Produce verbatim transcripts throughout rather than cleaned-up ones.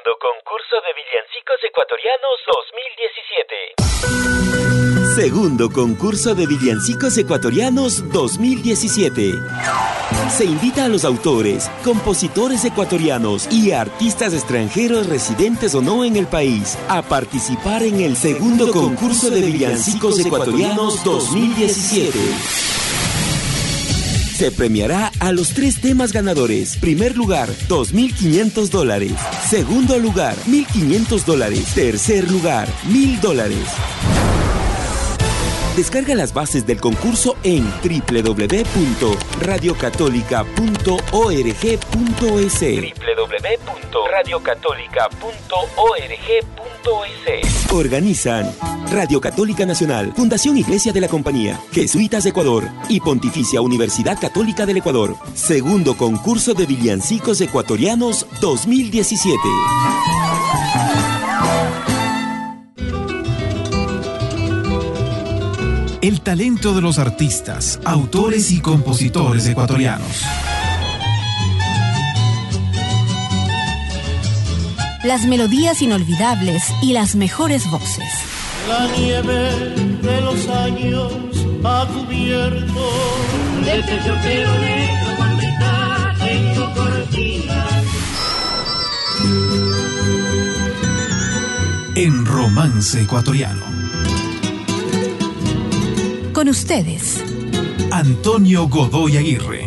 Segundo concurso de villancicos ecuatorianos dos mil diecisiete. Segundo concurso de villancicos ecuatorianos dos mil diecisiete. Se invita a los autores, compositores ecuatorianos y artistas extranjeros residentes o no en el país a participar en el segundo concurso de villancicos ecuatorianos dos mil diecisiete. Se premiará a los tres temas ganadores. Primer lugar, dos mil quinientos dólares. Segundo lugar, mil quinientos dólares. Tercer lugar, mil dólares. Descarga las bases del concurso en doble u doble u doble u punto radio católica punto org punto es. doble u doble u doble u punto radio católica punto org punto es. Organizan Radio Católica Nacional, Fundación Iglesia de la Compañía, Jesuitas de Ecuador y Pontificia Universidad Católica del Ecuador. Segundo concurso de villancicos ecuatorianos dos mil diecisiete. El talento de los artistas, autores y compositores ecuatorianos. Las melodías inolvidables y las mejores voces. La nieve de los años ha cubierto. Desde el chortero negro maldita tengo cortinas. En Romance Ecuatoriano. Con ustedes, Antonio Godoy Aguirre.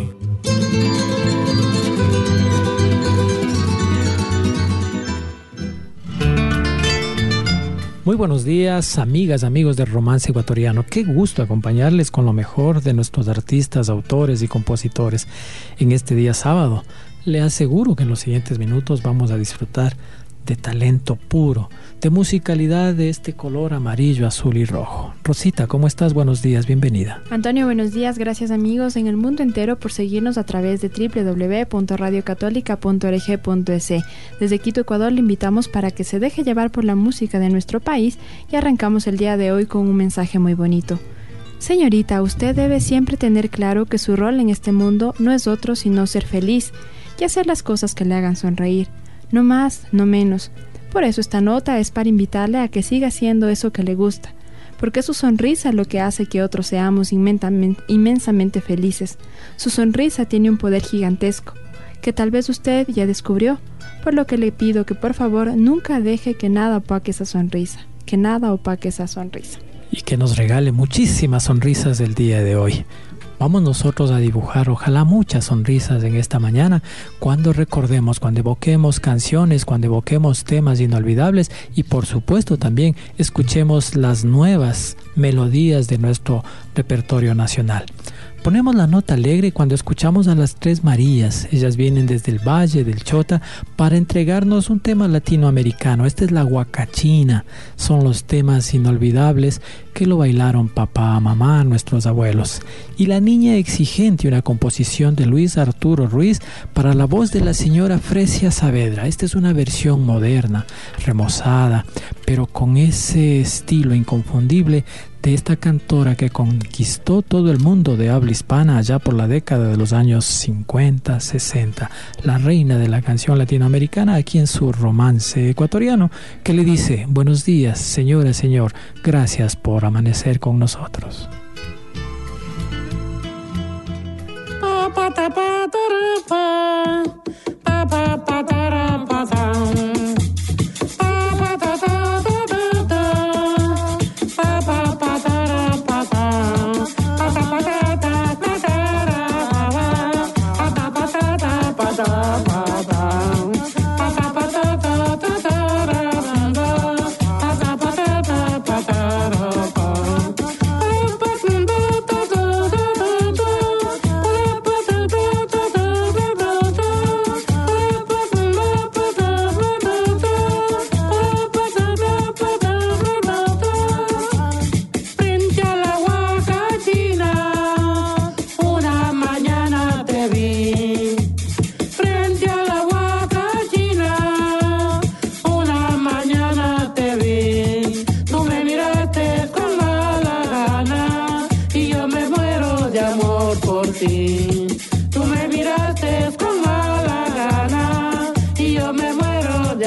Muy buenos días, amigas, amigos del Romance Ecuatoriano. Qué gusto acompañarles con lo mejor de nuestros artistas, autores y compositores en este día sábado. Le aseguro que en los siguientes minutos vamos a disfrutar de talento puro, de musicalidad de este color amarillo, azul y rojo. Rosita, ¿cómo estás? Buenos días, bienvenida. Antonio, buenos días. Gracias, amigos en el mundo entero por seguirnos a través de doble u doble u doble u punto radio católica punto org punto es. Desde Quito, Ecuador, le invitamos para que se deje llevar por la música de nuestro país y arrancamos el día de hoy con un mensaje muy bonito. Señorita, usted debe siempre tener claro que su rol en este mundo no es otro sino ser feliz y hacer las cosas que le hagan sonreír. No más, no menos. Por eso esta nota es para invitarle a que siga haciendo eso que le gusta, porque es su sonrisa lo que hace que otros seamos inmensamente, inmensamente felices. Su sonrisa tiene un poder gigantesco, que tal vez usted ya descubrió, por lo que le pido que por favor nunca deje que nada opaque esa sonrisa, que nada opaque esa sonrisa. Y que nos regale muchísimas sonrisas del día de hoy. Vamos nosotros a dibujar, ojalá muchas sonrisas en esta mañana, cuando recordemos, cuando evoquemos canciones, cuando evoquemos temas inolvidables y por supuesto también escuchemos las nuevas melodías de nuestro repertorio nacional. Ponemos la nota alegre cuando escuchamos a las Tres Marías. Ellas vienen desde el Valle del Chota para entregarnos un tema latinoamericano. Esta es la huacachina. Son los temas inolvidables que lo bailaron papá, mamá, nuestros abuelos. Y La Niña Exigente, una composición de Luis Arturo Ruiz para la voz de la señora Fresia Saavedra. Esta es una versión moderna, remozada, pero con ese estilo inconfundible de esta cantora que conquistó todo el mundo de habla hispana allá por la década de los años cincuenta, sesenta, la reina de la canción latinoamericana aquí en su Romance Ecuatoriano, que le dice: buenos días, señora, señor, gracias por amanecer con nosotros.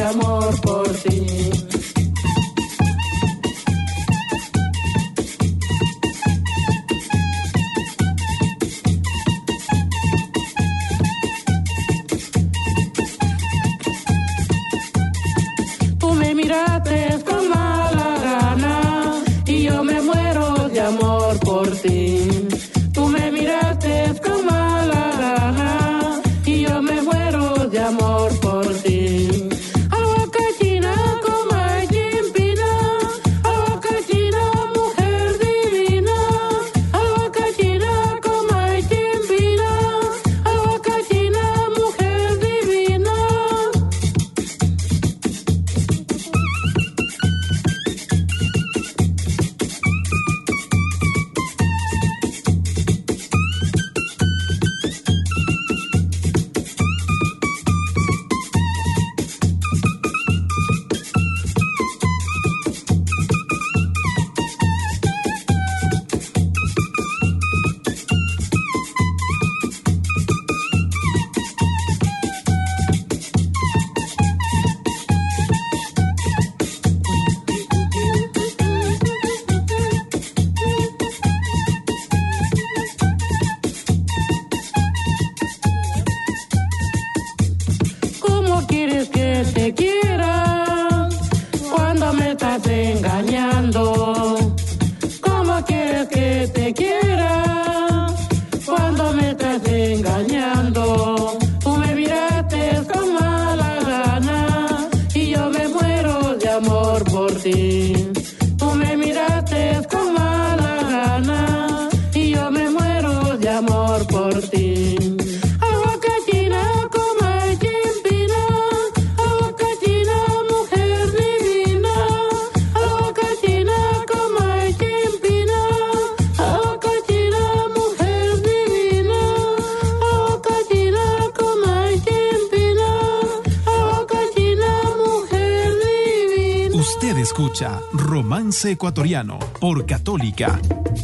de amor por ti. Tú me miraste con mala gana y yo me muero de amor por ti. Tú me miraste con mala gana y yo me muero de amor por ti. Agua cachina como chimpina, agua cachina mujer divina, agua cachina como chimpina, agua cachina mujer divina. ¿Cómo quieres que te quiera cuando me estás engañando? ¿Cómo quieres que te quiera cuando me estás engañando? Tú me miraste con mala gana y yo me muero de amor por ti. Tú me miraste con mala gana y yo me muero de amor por ti. Agua cachina como chimpina, agua cachina mujer divina, agua cachina como chimpina, agua cachina mujer divina, agua cachina como chimpina, agua cachina mujer divina. Usted escucha Romance Ecuatoriano por Católica.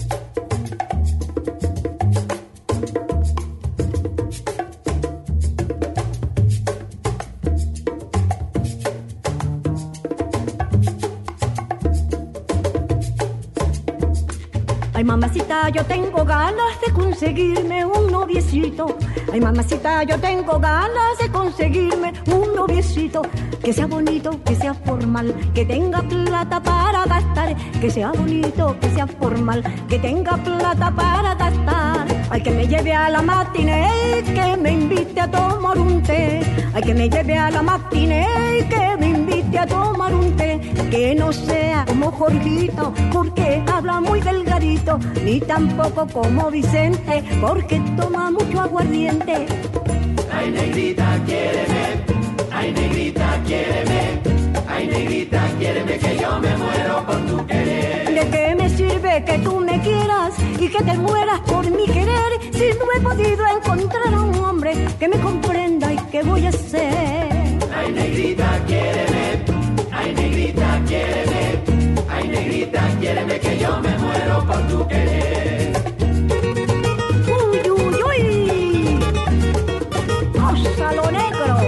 Ay, mamacita, yo tengo ganas de conseguirme un noviecito. Ay, mamacita, yo tengo ganas de conseguirme un noviecito. Que sea bonito, que sea formal, que tenga plata para gastar. Que sea bonito, que sea formal, que tenga plata para gastar. Ay, que me lleve a la matiné, que me invite a tomar un té. Ay, que me lleve a la matiné, que me invite a tomar un té. Que no sea como Jorgito, porque habla muy delgadito, ni tampoco como Vicente, porque toma mucho aguardiente. Ay, negrita, quiéreme, ay, negrita, quiéreme, ay, negrita, quiéreme, que yo me muero por tu querer. ¿De qué me sirve que tú me quieras y que te mueras por mi querer si no he podido encontrar a un hombre que me comprenda y que voy a hacer? Ay, negrita, quiéreme, ay, negrita, quiéreme, ay, negrita, quiéreme, que yo me muero por tu querer. Uy, uy, uy, cosa lo negro.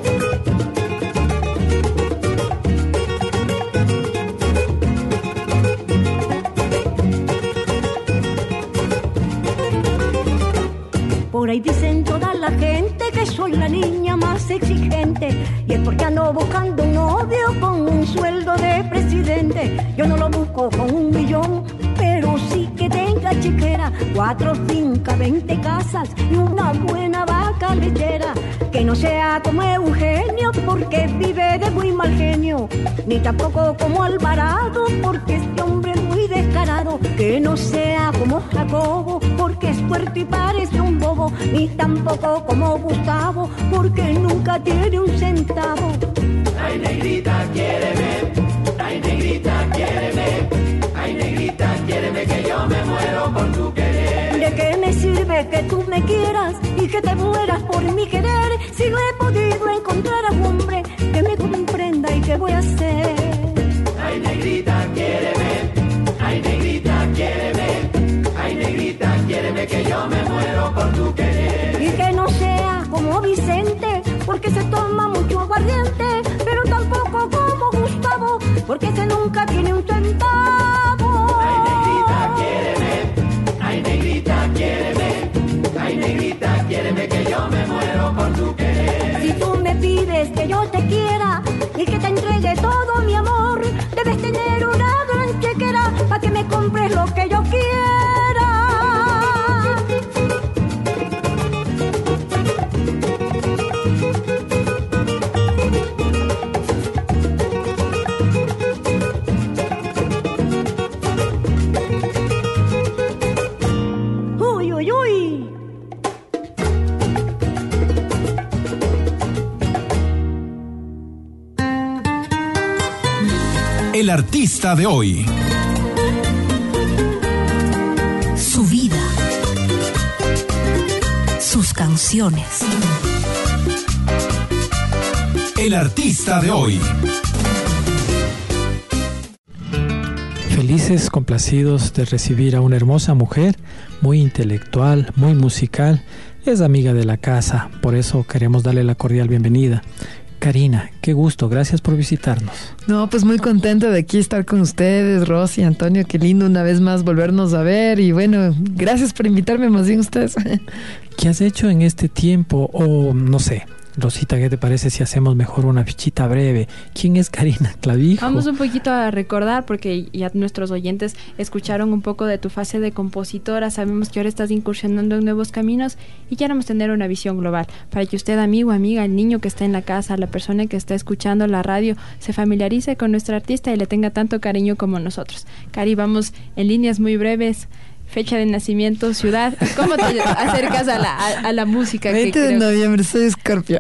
Por ahí dicen toda la gente que soy la niña más exigente, y es porque ando buscando un novio con un sueldo de presidente. Yo no lo busco con un millón, pero sí que tenga chiquera, cuatro fincas, veinte casas y una buena vaca lechera. Que no sea como Eugenio, porque vive de muy mal genio, ni tampoco como Alvarado, porque este hombre es muy descarado. Que no sea como Jacobo, porque es fuerte y parece un bobo, ni tampoco como Gustavo, porque nunca tiene un centavo. Ay, negrita, quiéreme, ay, negrita, quiéreme, ay, negrita, quiéreme, que yo me muero por tu querer. ¿De qué me sirve que tú me quieras y que te mueras por mi querer si no he podido encontrar a un hombre que me comprenda y que voy a hacer? Ay, negrita, quiéreme, ay, negrita, quiéreme, ay, negrita, quiéreme, que yo me muero por tu querer. Y que no sea como Vicente, porque se toma mucho aguardiente, pero tampoco porque ese nunca tiene un centavo. Ay, negrita, quiéreme, ay, negrita, quiéreme, ay, negrita, quiéreme que yo me muero por tu querer. Si tú me pides que yo te quiera y que te entregue todo mi amor, debes tener una gran chequera para que me compres lo que yo quiera. Uy, uy, uy. El artista de hoy. Su vida. Sus canciones. El artista de hoy. Felices, complacidos de recibir a una hermosa mujer, muy intelectual, muy musical. Es amiga de la casa, por eso queremos darle la cordial bienvenida. Karina, qué gusto, gracias por visitarnos. No, pues muy contenta de aquí estar con ustedes, Rosy, Antonio, qué lindo una vez más volvernos a ver y bueno, gracias por invitarme más bien ustedes. ¿Qué has hecho en este tiempo? O no sé, Rosita, ¿qué te parece si hacemos mejor una fichita breve? ¿Quién es Karina Clavijo? Vamos un poquito a recordar, porque ya nuestros oyentes escucharon un poco de tu fase de compositora. Sabemos que ahora estás incursionando en nuevos caminos y queremos tener una visión global para que usted, amigo, amiga, el niño que está en la casa, la persona que está escuchando la radio, se familiarice con nuestra artista y le tenga tanto cariño como nosotros. Cari, vamos en líneas muy breves. Fecha de nacimiento, ciudad, ¿cómo te acercas a la, a, a la música? veinte de noviembre, soy Escorpio.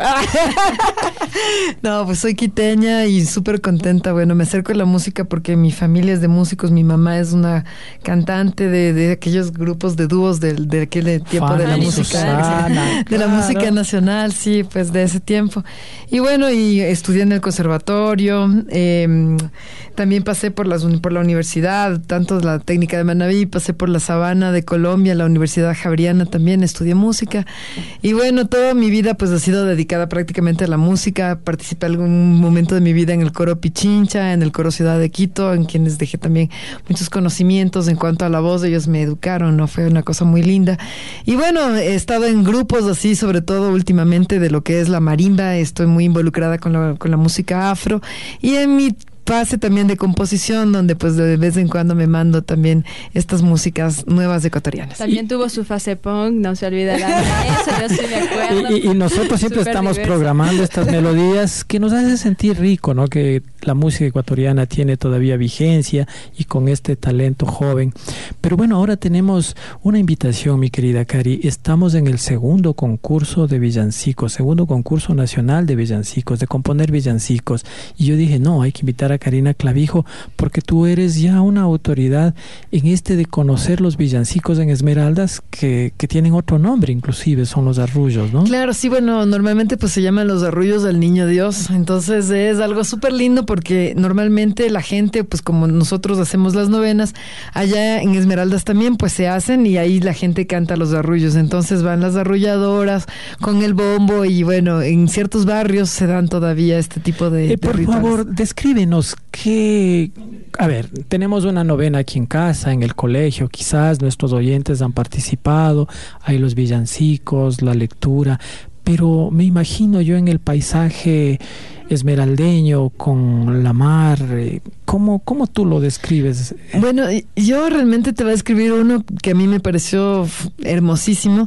No, pues soy quiteña y súper contenta. Bueno, me acerco a la música porque mi familia es de músicos, mi mamá es una cantante de, de aquellos grupos de dúos de, de aquel tiempo Fana de la música, Susana, de claro. La música nacional, sí, pues de ese tiempo. Y bueno, y estudié en el conservatorio, eh, también pasé por, las, por la universidad, tanto la técnica de Manaví, pasé por la Sabana de Colombia, la Universidad Javeriana también, estudié música. Y bueno, toda mi vida pues ha sido dedicada prácticamente a la música. Participé algún momento de mi vida en el coro Pichincha, en el coro Ciudad de Quito, en quienes dejé también muchos conocimientos en cuanto a la voz. Ellos me educaron, ¿no? Fue una cosa muy linda. Y bueno, he estado en grupos así, sobre todo últimamente de lo que es la marimba. Estoy muy involucrada con la, con la música afro. Y en mi fase también de composición, donde pues de vez en cuando me mando también estas músicas nuevas ecuatorianas. También y, tuvo su fase punk, no se olvidará de eso, yo sí me acuerdo. Y, y nosotros siempre Super estamos diverso. Programando estas melodías que nos hacen sentir rico, ¿no? Que la música ecuatoriana tiene todavía vigencia y con este talento joven. Pero bueno, ahora tenemos una invitación, mi querida Cari. Estamos en el segundo concurso de villancicos, segundo concurso nacional de villancicos, de componer villancicos. Y yo dije, no, hay que invitar a Karina Clavijo, porque tú eres ya una autoridad en este de conocer los villancicos en Esmeraldas, que, que tienen otro nombre, inclusive son los arrullos, ¿no? Claro, sí, bueno, normalmente pues se llaman los arrullos del Niño Dios, entonces es algo súper lindo porque normalmente la gente, pues como nosotros hacemos las novenas, allá en Esmeraldas también pues se hacen y ahí la gente canta los arrullos, entonces van las arrulladoras con el bombo y bueno, en ciertos barrios se dan todavía este tipo de, eh, de por rituales. favor, descríbenos que, a ver, tenemos una novena aquí en casa, en el colegio, quizás nuestros oyentes han participado, hay los villancicos, la lectura, pero me imagino yo en el paisaje esmeraldeño con la mar, ¿cómo, cómo tú lo describes? Bueno, yo realmente te voy a escribir uno que a mí me pareció hermosísimo,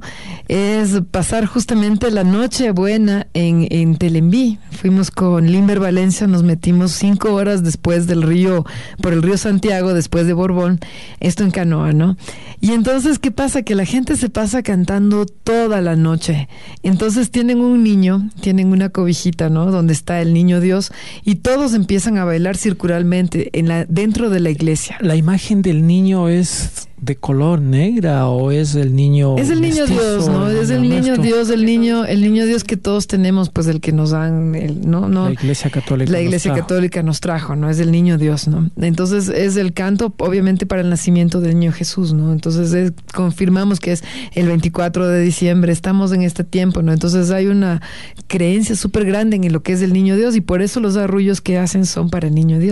es pasar justamente la noche buena en, en Telembí. Fuimos con Limber Valencia, nos metimos cinco horas después del río, por el río Santiago, después de Borbón, esto en canoa, ¿no? Y entonces, ¿qué pasa? Que la gente se pasa cantando toda la noche. Entonces tienen un niño, tienen una cobijita, ¿no? Donde está el Niño Dios y todos empiezan a bailar circularmente en la, dentro de la iglesia. ¿La imagen del niño es de color negra o es el niño es el niño Dios, no? Es el niño Dios, el niño, el niño Dios que todos tenemos, pues el que nos dan, el, no, no. La Iglesia Católica. La Iglesia nos Católica nos trajo, ¿no? Es el niño Dios, ¿no? Entonces es el canto, obviamente, para el nacimiento del niño Jesús, ¿no? Entonces es, confirmamos que es el veinticuatro de diciembre, estamos en este tiempo, ¿no? Entonces hay una creencia súper grande en lo que es el niño Dios y por eso los arrullos que hacen son para el niño Dios.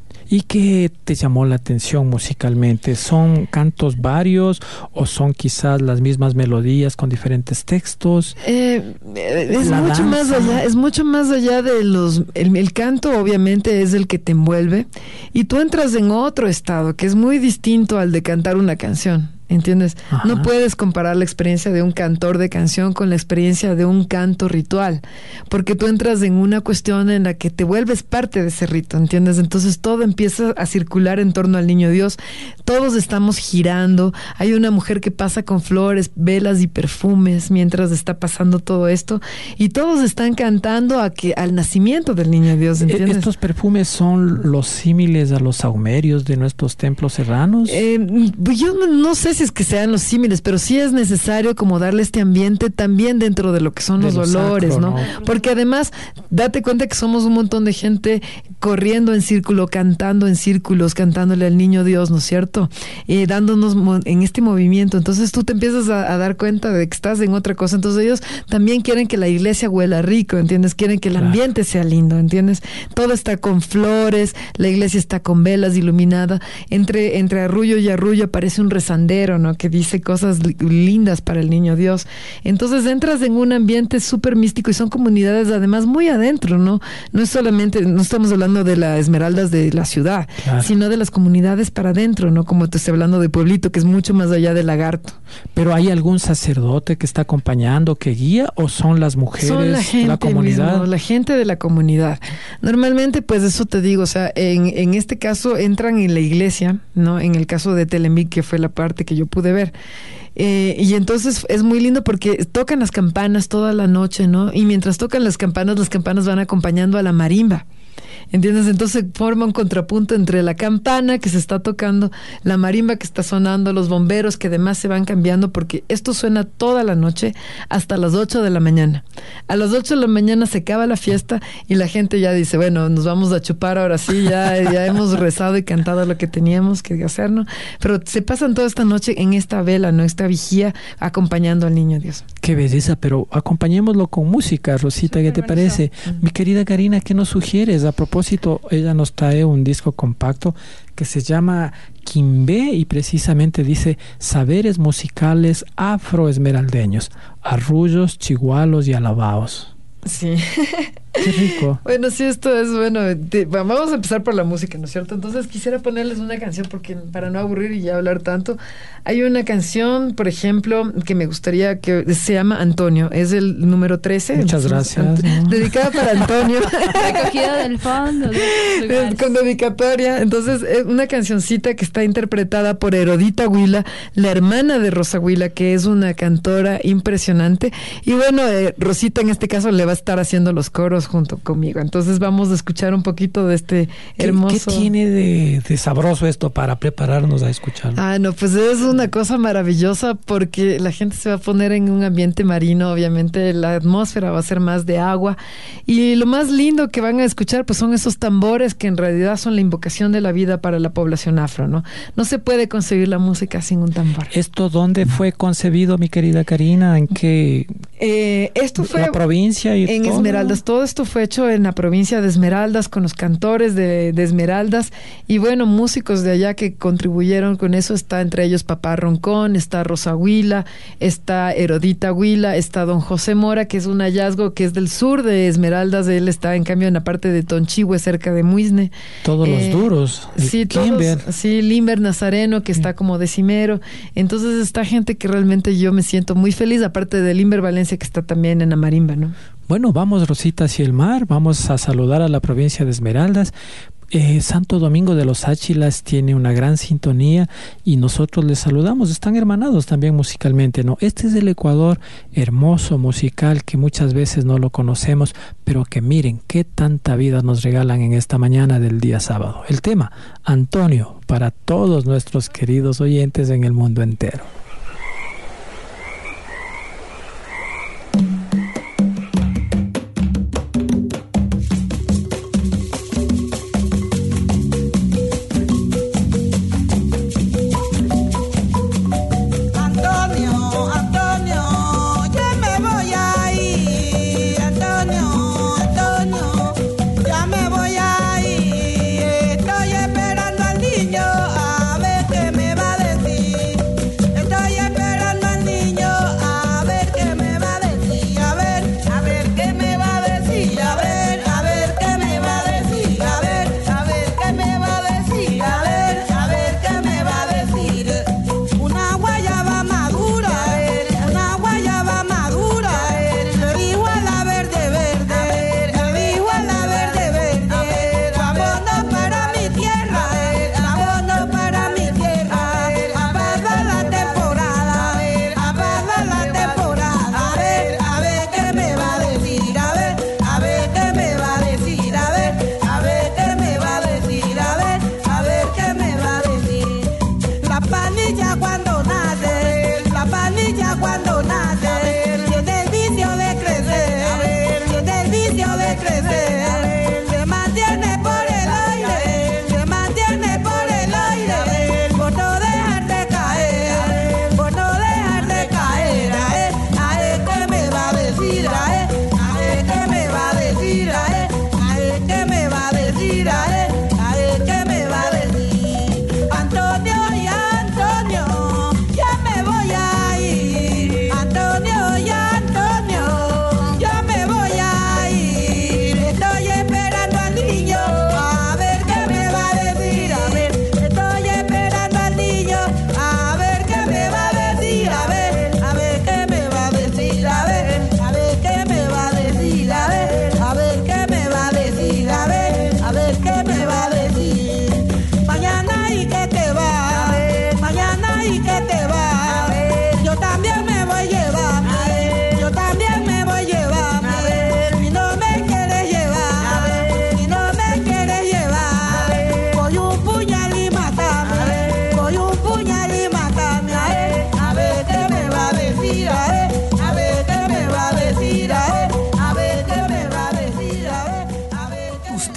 ¿Y qué te llamó la atención musicalmente? ¿Son cantos varios o son quizás las mismas melodías con diferentes textos? Eh, es La mucho danza. más allá, es mucho más allá de los... El, el canto obviamente es el que te envuelve y tú entras en otro estado que es muy distinto al de cantar una canción. ¿Entiendes? Ajá. No puedes comparar la experiencia de un cantor de canción con la experiencia de un canto ritual, porque tú entras en una cuestión en la que te vuelves parte de ese rito, ¿entiendes? Entonces todo empieza a circular en torno al niño Dios, todos estamos girando, hay una mujer que pasa con flores, velas y perfumes mientras está pasando todo esto, y todos están cantando a que, al nacimiento del niño Dios, ¿entiendes? ¿Estos perfumes son los símiles a los sahumerios de nuestros templos serranos? Eh, yo no, no sé si es que sean los símiles, pero sí es necesario como darle este ambiente también dentro de lo que son De los lo olores, sacro, ¿no? ¿no? Porque además, date cuenta que somos un montón de gente corriendo en círculo, cantando en círculos, cantándole al niño Dios, ¿no es cierto? Eh, dándonos mo- en este movimiento. Entonces tú te empiezas a, a dar cuenta de que estás en otra cosa. Entonces ellos también quieren que la iglesia huela rico, ¿entiendes? Quieren que el Claro. ambiente sea lindo, ¿entiendes? Todo está con flores, la iglesia está con velas iluminada. Entre, entre arrullo y arrullo aparece un rezandero, ¿no? Que dice cosas li- lindas para el niño Dios. Entonces entras en un ambiente súper místico y son comunidades además muy adentro, ¿no? No es solamente, no estamos hablando de las esmeraldas de la ciudad, Claro. sino de las comunidades para adentro, ¿no? Como te estoy hablando de Pueblito, que es mucho más allá de Lagarto. ¿Pero hay algún sacerdote que está acompañando, que guía, o son las mujeres, Son la gente la comunidad? mismo, la gente de la comunidad. Normalmente, pues eso te digo, o sea, en, en este caso entran en la iglesia, ¿no? En el caso de Telemí, que fue la parte que yo pude ver. Eh, y entonces es muy lindo porque tocan las campanas toda la noche, ¿no? Y mientras tocan las campanas, las campanas van acompañando a la marimba. ¿Entiendes? Entonces forma un contrapunto entre la campana que se está tocando, la marimba que está sonando, los bomberos que además se van cambiando, porque esto suena toda la noche hasta las ocho de la mañana. A las ocho de la mañana se acaba la fiesta y la gente ya dice, bueno, nos vamos a chupar ahora sí, ya, ya hemos rezado y cantado lo que teníamos que hacer, ¿no? Pero se pasan toda esta noche en esta vela, ¿no? Esta vigía acompañando al niño Dios. Qué belleza, pero acompañémoslo con música, Rosita, ¿qué te parece? Mi querida Karina, ¿qué nos sugieres? A propósito, ella nos trae un disco compacto que se llama Quimbé y precisamente dice Saberes musicales afroesmeraldeños, arrullos, chigualos y alabaos. Sí. Qué rico. Bueno, sí, esto es bueno. Te, vamos a empezar por la música, ¿no es cierto? Entonces quisiera ponerles una canción porque para no aburrir y ya hablar tanto. Hay una canción, por ejemplo, que me gustaría que se llama Antonio. Es el número trece. Muchas Entonces, gracias. Ant- ¿no? Dedicada para Antonio. Recogida del fondo. de los lugares. Con dedicatoria. Entonces, es una cancioncita que está interpretada por Herodita Huila, la hermana de Rosa Huila, que es una cantora impresionante. Y bueno, eh, Rosita en este caso le va a estar haciendo los coros junto conmigo. Entonces vamos a escuchar un poquito de este ¿Qué, hermoso... ¿Qué tiene de, de sabroso esto para prepararnos a escucharlo? Ah, no, pues es una cosa maravillosa porque la gente se va a poner en un ambiente marino, obviamente la atmósfera va a ser más de agua y lo más lindo que van a escuchar pues son esos tambores que en realidad son la invocación de la vida para la población afro, ¿no? No se puede concebir la música sin un tambor. ¿Esto dónde fue concebido, mi querida Karina? ¿En qué? Eh, esto fue la provincia y en todo. Esmeraldas. Todo esto fue hecho en la provincia de Esmeraldas con los cantores de, de Esmeraldas y bueno, músicos de allá que contribuyeron con eso. Está entre ellos Papá Roncón, está Rosa Huila, está Herodita Huila, está Don José Mora, que es un hallazgo que es del sur de Esmeraldas. Él está en cambio en la parte de Tonchihue, cerca de Muisne. Todos Eh, los duros. El Sí, todos, Kimber. sí, Limber Nazareno, que está como decimero. Entonces está gente que realmente yo me siento muy feliz, aparte de Limber Valencia, que está también en Amarimba, ¿no? Bueno, vamos, Rosita, hacia el mar. Vamos a saludar a la provincia de Esmeraldas. Eh, Santo Domingo de los Áchilas tiene una gran sintonía y nosotros les saludamos. Están hermanados también musicalmente, ¿no? Este es el Ecuador hermoso musical que muchas veces no lo conocemos, pero que miren qué tanta vida nos regalan en esta mañana del día sábado. El tema, Antonio, para todos nuestros queridos oyentes en el mundo entero. Estoy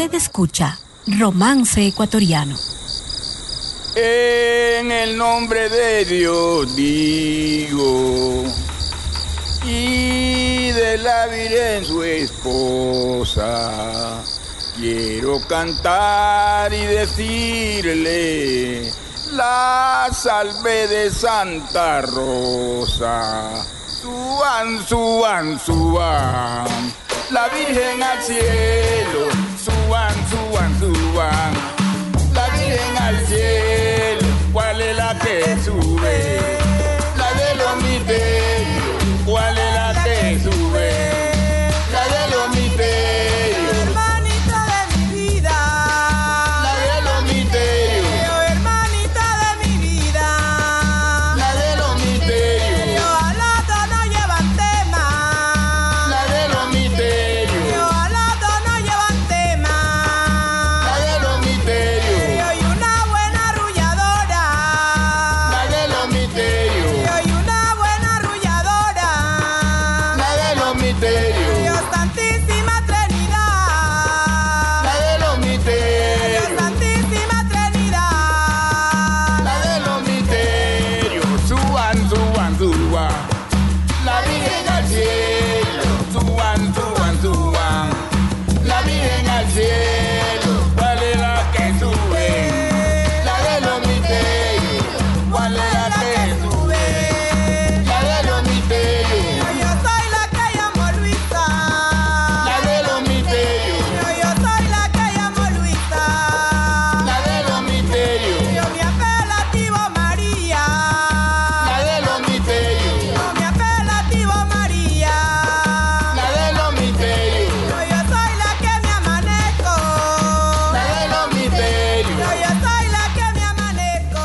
Usted escucha Romance Ecuatoriano. En el nombre de Dios digo, y de la Virgen su esposa, quiero cantar y decirle la salve de Santa Rosa. Suban, suban, suban, la Virgen al cielo. Suban, suban, suban, la Virgen al cielo. ¿Cuál es la que sube? La de los misterios. ¿Cuál es la que sube? La de los misterios. Hermanita de mi vida. La de los misterios. Hermanita de mi vida. La de los misterios. Ojalá todos no llevan tema. La de los misterios. Ojalá todos no llevan tema. La de los misterios. Y una buena arrulladora. La de los misterios. Y una buena arrulladora. La de los misterios. Dios Santísima Trinidad. La de los misterios. Dios Santísima Trinidad. La de los misterios. Suban, suban, suban, la Virgen al cielo. Suban, suban, suban, la Virgen al cielo. ¿Cuál es la que sube? La de los misterios. ¿Cuál es la que sube? La de los misterios. Yo soy la que llamo Luisa. La de los misterios. Yo soy la que llamo Luisa. La de los misterios. Yo mi apelativo María. La de los misterios. Yo mi apelativo María. La de los misterios. Yo soy la que me amanezco. La de los misterios. Yo soy la que me amanezco.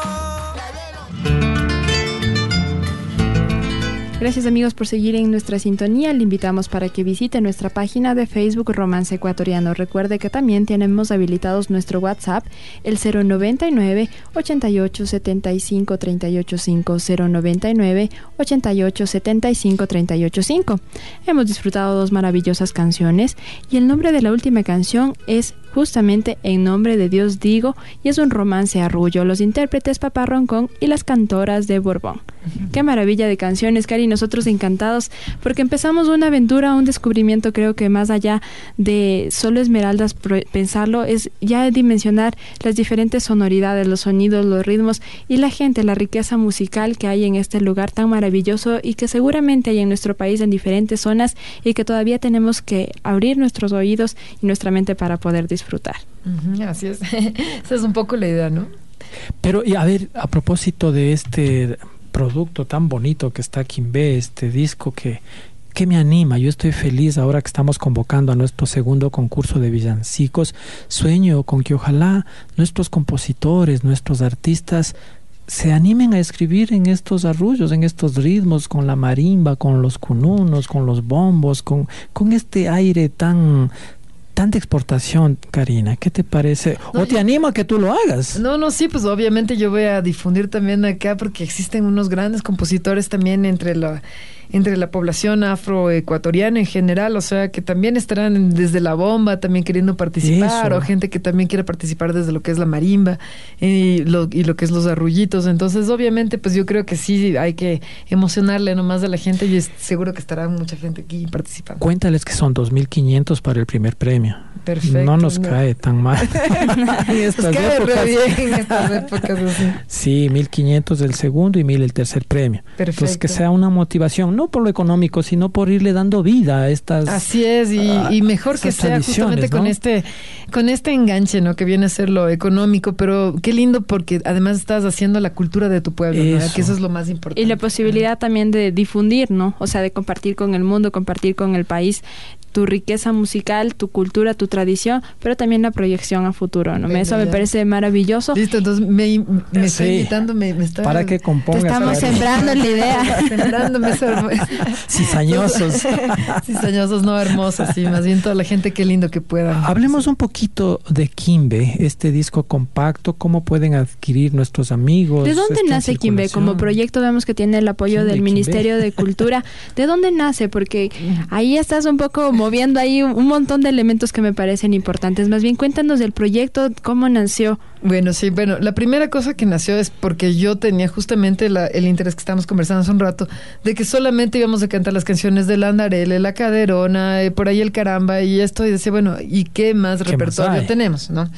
Gracias amigos por seguir en nuestra sintonía. Le invitamos para que visite nuestra página de Facebook Romance Ecuatoriano. Recuerde que también tenemos habilitados nuestro WhatsApp, el cero noventa y nueve, ochenta y ocho, setenta y cinco, treinta y ocho cinco, cero noventa y nueve, ochenta y ocho, setenta y cinco, treinta y ocho cinco. Hemos disfrutado dos maravillosas canciones y el nombre de la última canción es justamente En nombre de Dios digo, y es un romance arrullo. Los intérpretes Papá Roncón y las cantoras de Borbón. Uh-huh. Qué maravilla de canciones, Cari, nosotros encantados porque empezamos una aventura, un descubrimiento. Creo que más allá de solo Esmeraldas pensarlo, es ya dimensionar las diferentes sonoridades, los sonidos, los ritmos y la gente, la riqueza musical que hay en este lugar tan maravilloso y que seguramente hay en nuestro país en diferentes zonas y que todavía tenemos que abrir nuestros oídos y nuestra mente para poder disfrutar. disfrutar. Uh-huh, así es. Esa es un poco la idea, ¿no? Pero, y a ver, a propósito de este producto tan bonito que está Quimbé, este disco que, que me anima, yo estoy feliz ahora que estamos convocando a nuestro segundo concurso de villancicos. Sueño con que ojalá nuestros compositores, nuestros artistas se animen a escribir en estos arrullos, en estos ritmos, con la marimba, con los cununos, con los bombos, con, con este aire tan... tanta exportación, Karina, ¿qué te parece? No, ¿O te yo, animo a que tú lo hagas? No, no, sí, pues obviamente yo voy a difundir también acá porque existen unos grandes compositores también entre la entre la población afroecuatoriana en general, o sea, que también estarán desde la bomba también queriendo participar, Eso. o gente que también quiere participar desde lo que es la marimba y lo, y lo que es los arrullitos. Entonces, obviamente, pues yo creo que sí hay que emocionarle nomás a la gente y es seguro que estará mucha gente aquí participando. Cuéntales que son dos mil quinientos para el primer premio. Perfecto. No nos no. cae tan mal. en estas nos cae épocas. Re bien en estas épocas. Así. Sí, mil quinientos el segundo y mil el tercer premio. Perfecto. Entonces, que sea una motivación, no por lo económico, sino por irle dando vida a estas. Así es, y, uh, y mejor que sea justamente ¿no? con este con este enganche, ¿no? Que viene a ser lo económico, pero qué lindo porque además estás haciendo la cultura de tu pueblo, eso. ¿no? Que eso es lo más importante. Y la posibilidad uh-huh. también de difundir, ¿no? O sea, de compartir con el mundo, compartir con el país tu riqueza musical, tu cultura, tu tradición, pero también la proyección a futuro, ¿no? Venga, Eso me ya. parece maravilloso. Listo, entonces me, me sí. está invitando, me, me está... Para que compongas. Te estamos sembrando la idea. Sembrándome eso. Cizañosos. Cizañosos, no hermosos, sí, más bien toda la gente, qué lindo que pueda. Hablemos un poquito de Quimbé, este disco compacto, cómo pueden adquirir nuestros amigos. ¿De dónde nace Quimbé? Como proyecto vemos que tiene el apoyo Quimbé, del Ministerio Quimbé. de Cultura. ¿De dónde nace? Porque ahí estás un poco moviendo ahí un, un montón de elementos que me parecen importantes. Más bien, cuéntanos del proyecto, cómo nació. Bueno, sí, bueno, la primera cosa que nació es porque yo tenía justamente la, el interés que estábamos conversando hace un rato, de que solamente íbamos a cantar las canciones de la Andarele, la Caderona, eh, por ahí el Caramba y esto, y decía, bueno, ¿y qué más ¿Qué repertorio más tenemos, no?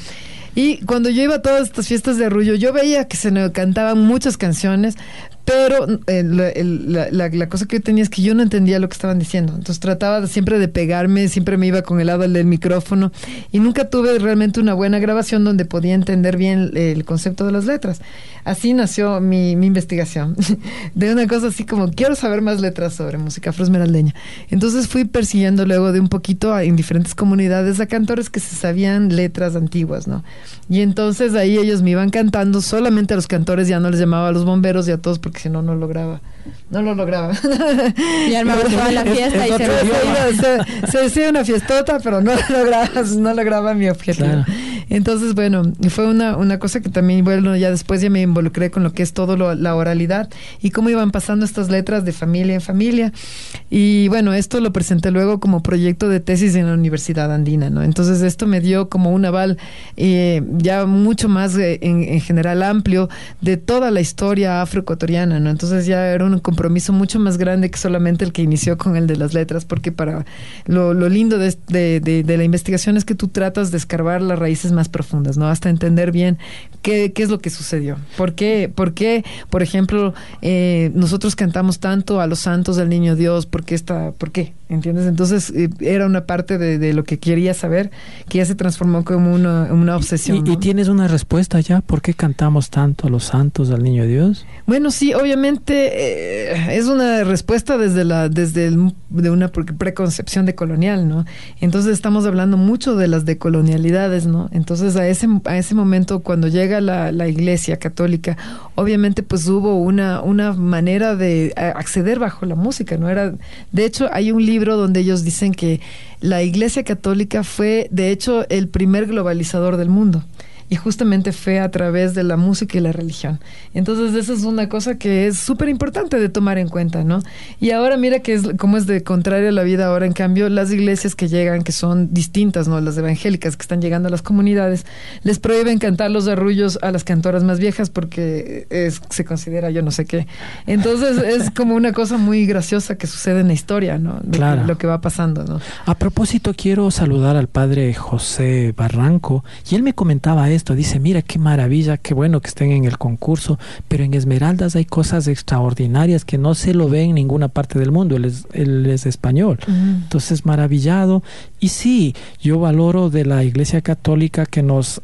Y cuando yo iba a todas estas fiestas de Arrullo, yo veía que se nos cantaban muchas canciones, pero eh, la, el, la, la, la cosa que yo tenía es que yo no entendía lo que estaban diciendo. Entonces trataba de, siempre de pegarme, siempre me iba con el lado del micrófono y nunca tuve realmente una buena grabación donde podía entender bien el, el concepto de las letras. Así nació mi, mi investigación, de una cosa así como, quiero saber más letras sobre música afroesmeraldeña. Entonces fui persiguiendo luego de un poquito a, en diferentes comunidades a cantores que se sabían letras antiguas, ¿no? Y entonces ahí ellos me iban cantando, solamente a los cantores, ya no les llamaba a los bomberos y a todos porque si no, no lograba. No lo lograba. Y armaba toda la fiesta y se, se, se decía una fiestota, pero no lograba, no lograba mi objetivo. Claro. Entonces, bueno, fue una, una cosa que también, bueno, ya después ya me involucré con lo que es todo lo, la oralidad y cómo iban pasando estas letras de familia en familia. Y bueno, esto lo presenté luego como proyecto de tesis en la Universidad Andina, ¿no? Entonces esto me dio como un aval eh, ya mucho más eh, en, en general amplio de toda la historia afroecuatoriana, ¿no? Entonces ya era un compromiso mucho más grande que solamente el que inició con el de las letras, porque para lo, lo lindo de, de, de, de la investigación es que tú tratas de escarbar las raíces más profundas, ¿no? Hasta entender bien qué, qué es lo que sucedió. ¿Por qué, por, qué, por ejemplo, eh, nosotros cantamos tanto a los santos del Niño Dios? ¿Por qué está, por qué? ¿Entiendes? Entonces eh, era una parte de, de lo que quería saber que ya se transformó como una, una obsesión. ¿Y, ¿no? ¿Y tienes una respuesta ya? ¿Por qué cantamos tanto a los santos del Niño Dios? Bueno, sí, obviamente eh, es una respuesta desde la desde el, de una preconcepción decolonial, ¿no? Entonces estamos hablando mucho de las decolonialidades, ¿no? Entonces a ese a ese momento cuando llega la, la Iglesia Católica, obviamente pues hubo una una manera de acceder bajo la música, ¿no? Era, de hecho hay un libro donde ellos dicen que la Iglesia Católica fue de hecho el primer globalizador del mundo. Y justamente fue a través de la música y la religión. Entonces, esa es una cosa que es súper importante de tomar en cuenta, ¿no? Y ahora mira que es como es de contrario a la vida ahora. En cambio, las iglesias que llegan, que son distintas, ¿no? Las evangélicas que están llegando a las comunidades, les prohíben cantar los arrullos a las cantoras más viejas porque es, se considera yo no sé qué. Entonces, es como una cosa muy graciosa que sucede en la historia, ¿no? De claro. que, lo que va pasando, ¿no? A propósito, quiero saludar al padre José Barranco, y él me comentaba esto. Dice, mira qué maravilla, qué bueno que estén en el concurso, pero en Esmeraldas hay cosas extraordinarias que no se lo ve en ninguna parte del mundo. Él es, él es español. Uh-huh. Entonces, maravillado. Y sí, yo valoro de la Iglesia Católica que nos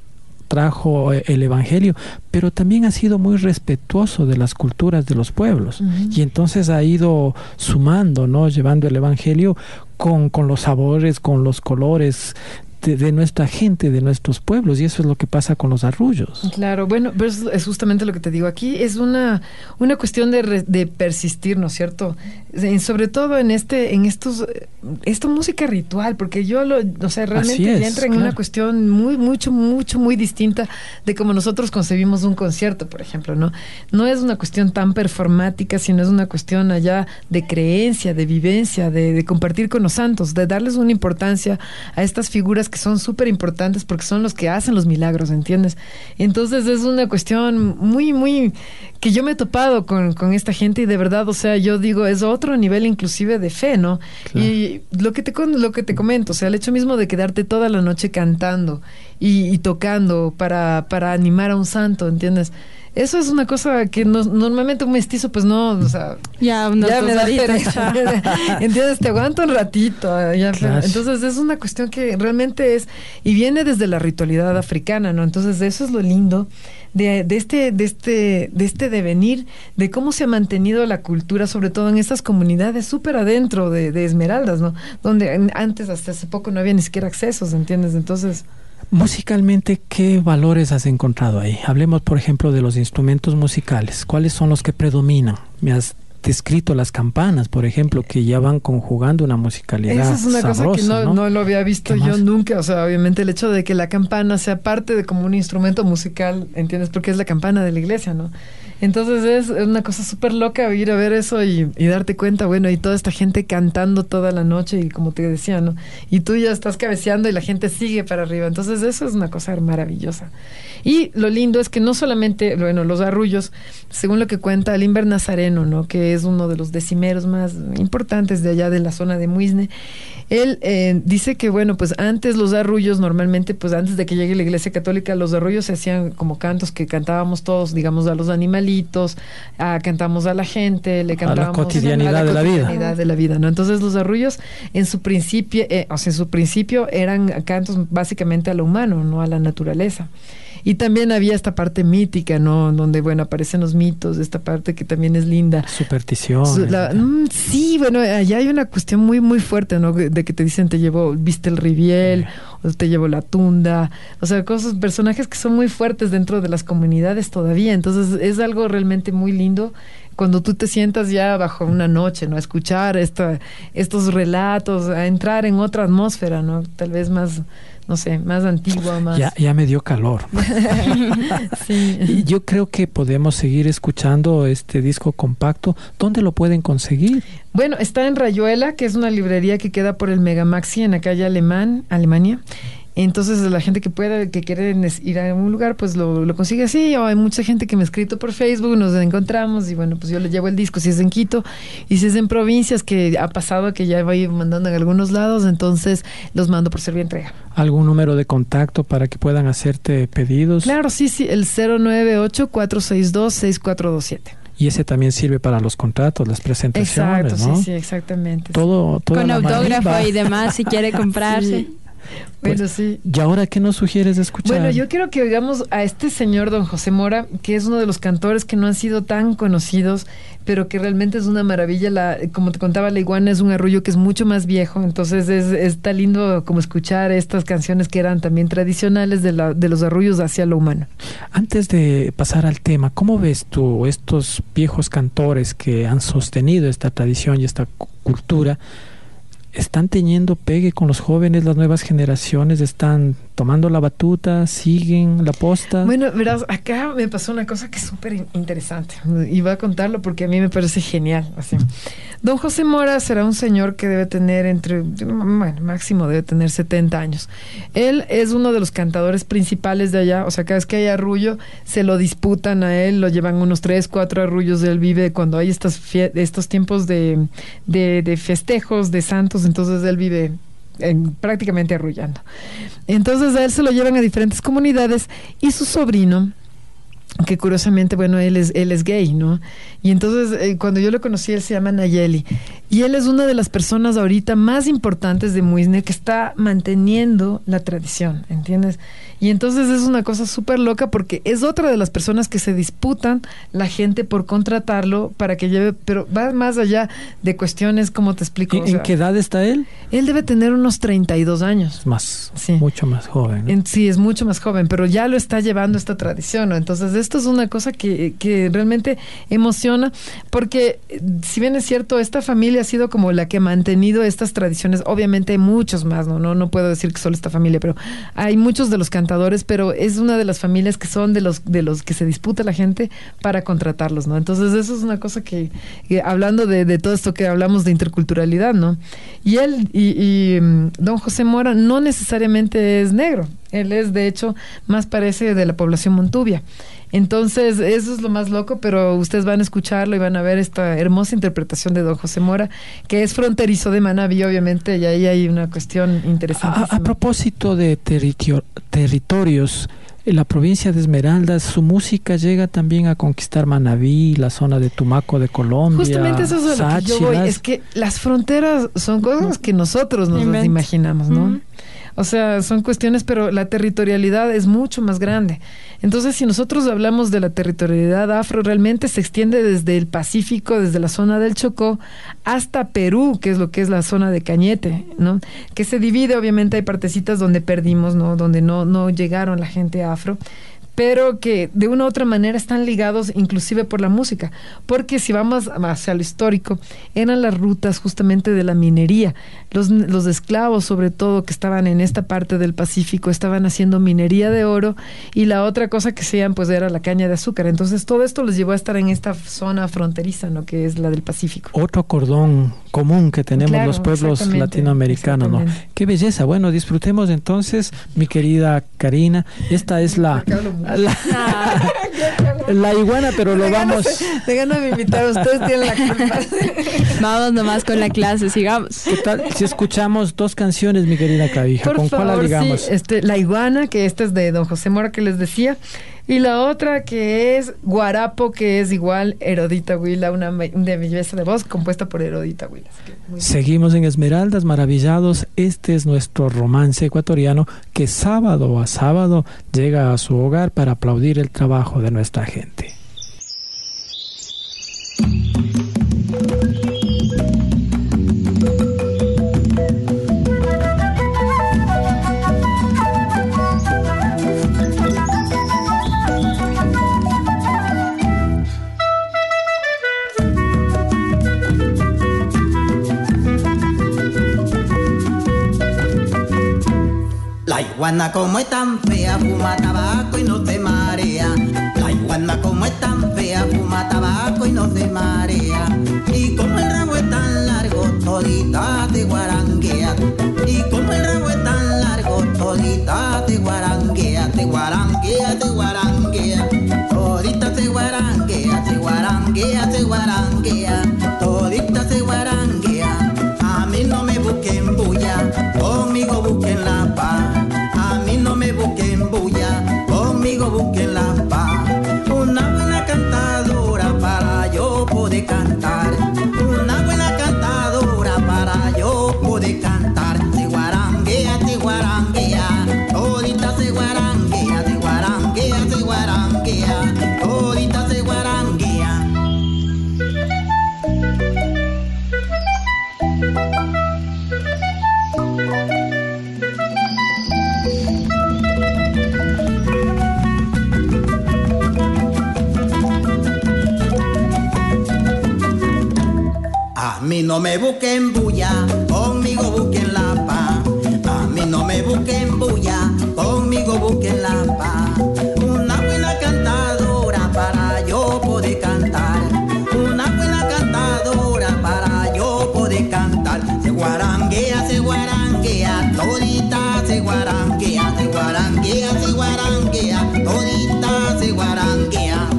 trajo el Evangelio, pero también ha sido muy respetuoso de las culturas de los pueblos. Uh-huh. Y entonces ha ido sumando, ¿no? Llevando el Evangelio con, con los sabores, con los colores De, de nuestra gente, de nuestros pueblos, y eso es lo que pasa con los arrullos. Claro, bueno, pero es justamente lo que te digo aquí, es una una cuestión de, de persistir, ¿no es cierto? Sobre todo en este, en estos, esto música ritual, porque yo lo, o sea, realmente es, ya entra en claro. una cuestión muy, mucho, mucho, muy distinta de cómo nosotros concebimos un concierto, por ejemplo, ¿no? No es una cuestión tan performática, sino es una cuestión allá de creencia, de vivencia, de, de compartir con los santos, de darles una importancia a estas figuras que son súper importantes porque son los que hacen los milagros, ¿entiendes? Entonces es una cuestión muy, muy que yo me he topado con, con esta gente y de verdad, o sea, yo digo, es otro nivel inclusive de fe, ¿no? Claro. Y lo que te lo que te comento, o sea, el hecho mismo de quedarte toda la noche cantando y, y tocando para, para animar a un santo, ¿entiendes? Eso es una cosa que no, normalmente un mestizo, pues no, o sea, ya, ya me da pereza. ¿Entiendes? Te aguanto un ratito. Ya, claro. Entonces es una cuestión que realmente es, y viene desde la ritualidad africana, ¿no? Entonces eso es lo lindo de, de este, de este, de este devenir, de cómo se ha mantenido la cultura, sobre todo en estas comunidades súper adentro de, de Esmeraldas, ¿no? Donde antes, hasta hace poco, no había ni siquiera accesos, ¿entiendes? Entonces... Musicalmente, ¿qué valores has encontrado ahí? Hablemos, por ejemplo, de los instrumentos musicales. ¿Cuáles son los que predominan? Me has descrito las campanas, por ejemplo, que ya van conjugando una musicalidad Esa es una sabrosa, cosa que no, ¿no? no lo había visto yo nunca. O sea, obviamente el hecho de que la campana sea parte de como un instrumento musical, ¿entiendes? Porque es la campana de la iglesia, ¿no? Entonces es una cosa súper loca ir a ver eso y, y darte cuenta, bueno, y toda esta gente cantando toda la noche y como te decía, ¿no? Y tú ya estás cabeceando y la gente sigue para arriba. Entonces eso es una cosa maravillosa. Y lo lindo es que no solamente, bueno, los arrullos, según lo que cuenta Limber Nazareno, ¿no? Que es uno de los decimeros más importantes de allá de la zona de Muisne, él eh, dice que, bueno, pues antes los arrullos, normalmente, pues antes de que llegue la Iglesia Católica, los arrullos se hacían como cantos que cantábamos todos, digamos, a los animalitos, a, cantamos a la gente, le cantábamos a la cotidianidad, a la de, cotidianidad la vida. de la vida, ¿no? Entonces los arrullos en su principio, eh, o sea, en su principio eran cantos básicamente a lo humano, no a la naturaleza. Y también había esta parte mítica, ¿no? Donde, bueno, aparecen los mitos, esta parte que también es linda. Superstición. La, mm, sí, bueno, allá hay una cuestión muy, muy fuerte, ¿no? De que te dicen, te llevo, viste el riviel, sí. O te llevo la tunda. O sea, cosas, personajes que son muy fuertes dentro de las comunidades todavía. Entonces, es algo realmente muy lindo cuando tú te sientas ya bajo una noche, ¿no? A escuchar esta, estos relatos, a entrar en otra atmósfera, ¿no? Tal vez más, no sé, más antigua, más... Ya, ya me dio calor. Sí. Y yo creo que podemos seguir escuchando este disco compacto. ¿Dónde lo pueden conseguir? Bueno, está en Rayuela, que es una librería que queda por el Megamaxi en la calle Alemán, Alemania. Entonces la gente que pueda, que quiere ir a un lugar, pues lo, lo consigue así. O hay mucha gente que me ha escrito por Facebook, nos encontramos y bueno, pues yo le llevo el disco si es en Quito y si es en provincias, que ha pasado que ya voy mandando en algunos lados, entonces los mando por servir entrega. ¿Algún número de contacto para que puedan hacerte pedidos? Claro, sí, sí, el cero nueve ocho, cuatro seis dos, seis cuatro dos siete. Y ese también sirve para los contratos, las presentaciones, exacto, ¿no? sí, sí, exactamente. Todo, toda con la autógrafo marimba. Y demás, si quiere comprarse. Sí. Bueno, Pues, sí. ¿Y ahora qué nos sugieres escuchar? Bueno, yo quiero que oigamos a este señor don José Mora, que es uno de los cantores que no han sido tan conocidos, pero que realmente es una maravilla. La, como te contaba, La Iguana es un arrullo que es mucho más viejo, entonces es, está lindo como escuchar estas canciones que eran también tradicionales de, la, de los arrullos hacia lo humano. Antes de pasar al tema, ¿cómo ves tú estos viejos cantores que han sostenido esta tradición y esta cu- cultura? ¿Están teniendo pegue con los jóvenes, las nuevas generaciones? ¿Están tomando la batuta? ¿Siguen la posta? Bueno, verás, acá me pasó una cosa que es súper interesante y voy a contarlo porque a mí me parece genial. Así. Don José Mora será un señor que debe tener entre, bueno, máximo debe tener setenta años. Él es uno de los cantadores principales de allá, o sea, cada vez que hay arrullo, se lo disputan a él, lo llevan unos tres, cuatro arrullos, él vive cuando hay estas fie- estos tiempos de, de, de festejos, de santos, entonces él vive en, prácticamente arrullando. Entonces a él se lo llevan a diferentes comunidades y su sobrino, que curiosamente, bueno, él es él es gay, ¿no? Y entonces, eh, cuando yo lo conocí, él se llama Nayeli. Y él es una de las personas ahorita más importantes de Muisne que está manteniendo la tradición, ¿entiendes? Y entonces es una cosa súper loca porque es otra de las personas que se disputan la gente por contratarlo para que lleve, pero va más allá de cuestiones, como te explico. ¿En, o sea, ¿En qué edad está él? Él debe tener unos treinta y dos años. Más, sí. Mucho más joven, ¿no? En, sí, es mucho más joven, pero ya lo está llevando esta tradición, ¿no? Entonces esto es una cosa que, que realmente emociona, porque si bien es cierto, esta familia ha sido como la que ha mantenido estas tradiciones. Obviamente hay muchos más, ¿no? No, no puedo decir que solo esta familia, pero hay muchos de los cantadores, pero es una de las familias que son de los de los que se disputa la gente para contratarlos, ¿no? Entonces eso es una cosa que, que hablando de, de todo esto que hablamos de interculturalidad, ¿no? Y él, y, y um, don José Mora no necesariamente es negro, él es de hecho más parece de la población montubia. Entonces, eso es lo más loco, pero ustedes van a escucharlo y van a ver esta hermosa interpretación de don José Mora, que es fronterizo de Manabí, obviamente, y ahí hay una cuestión interesante. A, a propósito de territio, territorios, en la provincia de Esmeraldas, su música llega también a conquistar Manabí, la zona de Tumaco de Colombia. Justamente eso es a lo que yo voy, es que las fronteras son cosas que nosotros nos las imaginamos, ¿no? Mm. O sea, son cuestiones, pero la territorialidad es mucho más grande. Entonces, si nosotros hablamos de la territorialidad afro, realmente se extiende desde el Pacífico, desde la zona del Chocó, hasta Perú, que es lo que es la zona de Cañete, ¿no? Que se divide, obviamente hay partecitas donde perdimos, ¿no? Donde no, no llegaron la gente afro. pero que de una u otra manera están ligados inclusive por la música, porque si vamos hacia lo histórico, eran las rutas justamente de la minería. Los, los esclavos, sobre todo, que estaban en esta parte del Pacífico, estaban haciendo minería de oro, y la otra cosa que hacían pues era la caña de azúcar. Entonces todo esto les llevó a estar en esta zona fronteriza, ¿no?, que es la del Pacífico. Otro cordón común que tenemos, claro, los pueblos latinoamericanos, ¿no? Qué belleza. Bueno, disfrutemos entonces, mi querida Karina. Esta es la la, la iguana, pero lo vamos... Déjenme invitar, ustedes tienen la culpa. Vamos nomás con la clase, sigamos. ¿Qué tal si escuchamos dos canciones, mi querida Cabija? Por ¿Con favor, cuál la ligamos? Sí, este, La Iguana, que esta es de don José Mora, que les decía, y la otra que es Guarapo, que es igual Herodita Huila, una de belleza de voz compuesta por Herodita Huila. Seguimos en Esmeraldas, maravillados. Este es nuestro romance ecuatoriano que sábado a sábado llega a su hogar para aplaudir el trabajo de nuestra gente. La iguana como es tan fea, fuma tabaco y no se marea. La iguana como es tan fea, fuma tabaco y no se marea. Y como el rabo es tan largo, todita te guaranguea. Y como el rabo es tan largo, todita te guaranguea. Te guaranguea, te guaranguea. Todita te guaranguea, te guaranguea, te guaranguea. Todita te guaranguea. A mí no me busquen bulla, conmigo busquen la paz. No me busquen bulla, conmigo busquen la paz. Una buena cantadora para yo poder cantar. Una buena cantadora para yo poder cantar. Te guaranguea, te guaranguea, todita se guaranguea, te guaranguea, te guaranguea, todita se guaranguea. A mí no me busquen bulla, conmigo busquen la paz. A mí no me busquen bulla, conmigo busquen la paz. Una buena cantadora para yo poder cantar. Una buena cantadora para yo poder cantar. Se guaranguea, se guaranguea, todita se guaranguea. Se guaranguea, se guaranguea, todita se guaranguea.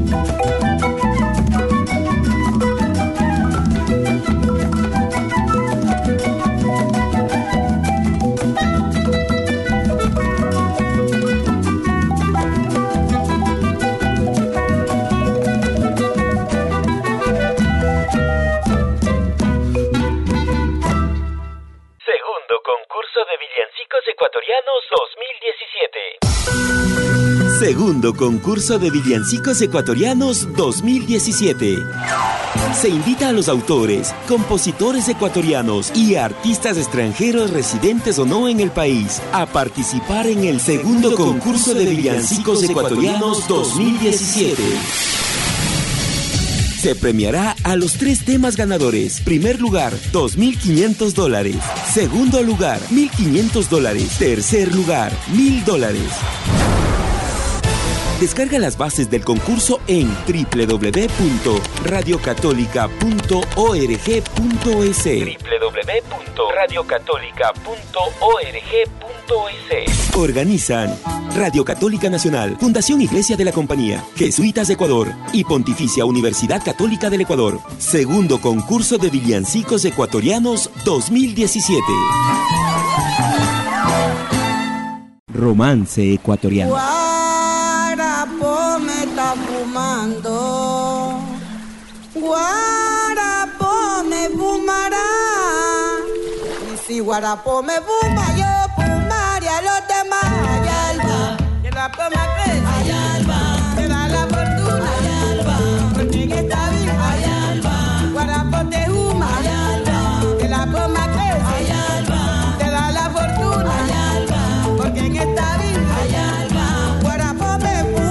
Segundo concurso de villancicos ecuatorianos dos mil diecisiete. Se invita a los autores, compositores ecuatorianos y artistas extranjeros residentes o no en el país a participar en el segundo concurso de villancicos ecuatorianos dos mil diecisiete. Se premiará a los tres temas ganadores. Primer lugar, dos mil quinientos dólares. Segundo lugar, mil quinientos dólares. Tercer lugar, mil dólares. Descarga las bases del concurso en doble u doble u doble u punto radio católica punto org punto es. doble u doble u doble u punto radio católica punto org punto es. Organizan Radio Católica Nacional, Fundación Iglesia de la Compañía, Jesuitas de Ecuador y Pontificia Universidad Católica del Ecuador. Segundo concurso de villancicos ecuatorianos dos mil diecisiete. Romance ecuatoriano. Guarapo me está fumando, Guarapo me fumará, y si Guarapo me fuma, yo fumaré a los demás. Allá alba, Guarapo me crece, allá alba, te da la fortuna, allá alba, porque en esta vida, allá alba, Guarapo te fuma, allá alba, Guarapo me crece, allá alba, te da la fortuna, allá alba, porque en esta vida, allá alba, Guarapo me fuma.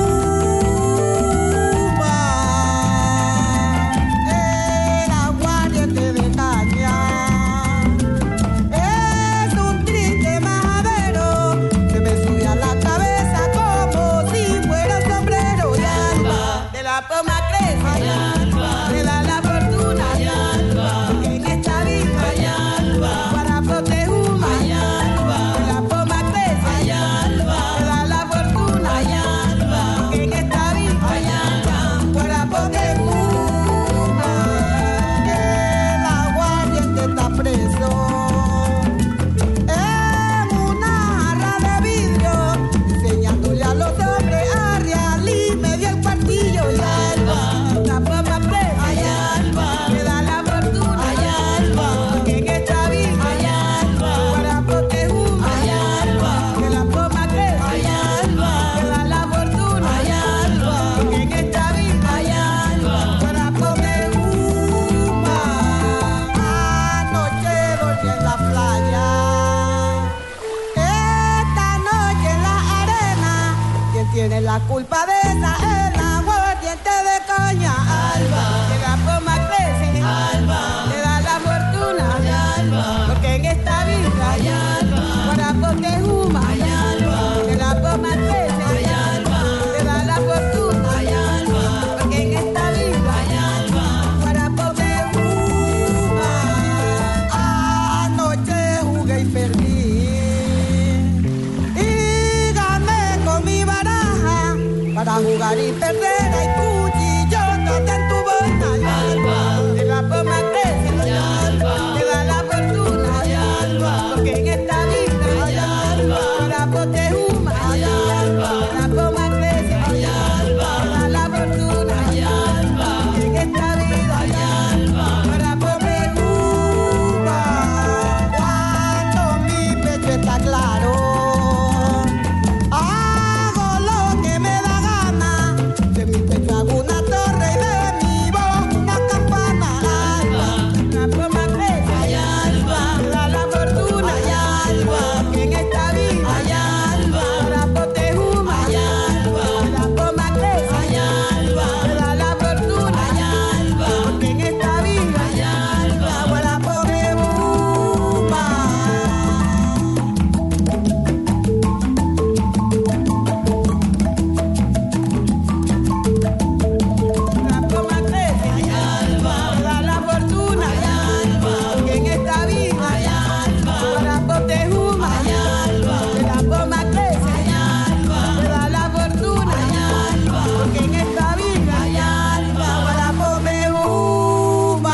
tiene la culpa de esa el aguardiente de caña. Alba, que la poma crece. Alba, le da la fortuna. Ay, Alba, porque en esta vida, ay, Alba, guarapo que juma. Ay, Alba, que la poma crece. Ay, Alba, le da la fortuna. Ay, Alba, porque en esta vida, ay, Alba, guarapo que juma. Anoche jugué y perdí. Y gané con mi baraja para jugar y perder. Ay, cuchillo, toca en tu boca. Ay, Alba, que la poma crece. Ay, Alba, te da la fortuna. Ay, Alba, porque en esta vida, ay, Alba, guarapo que juma. Ay, Alba, la poma crece. Ay, Alba, te da la fortuna. Ay, Alba, porque en esta vida, ay, Alba, guarapo que juma. Cuando mi pecho está claro, hago lo que me da gana. De mi pecho hago una torre y de mi voz una campana. Alba, la pluma crece. Ay, Alba, te da la fortuna. Ay, Alba, porque en esta vida, ay, Alba, guarapo te juma. Ay, Alba, la pluma crece. Ay, Alba, te da la fortuna. Ay, Alba, porque en esta vida, ay, Alba, guarapo te juma. La pluma crece. Ay, Alba, te da la fortuna. Ay, Alba, porque en esta vida, ay, Alba, guarapo te juma. Ay, Alba, la pluma crece. Ay, Alba, te da la fortuna. Ay, Alba, porque en esta vida, ay, Alba, guarapo te juma.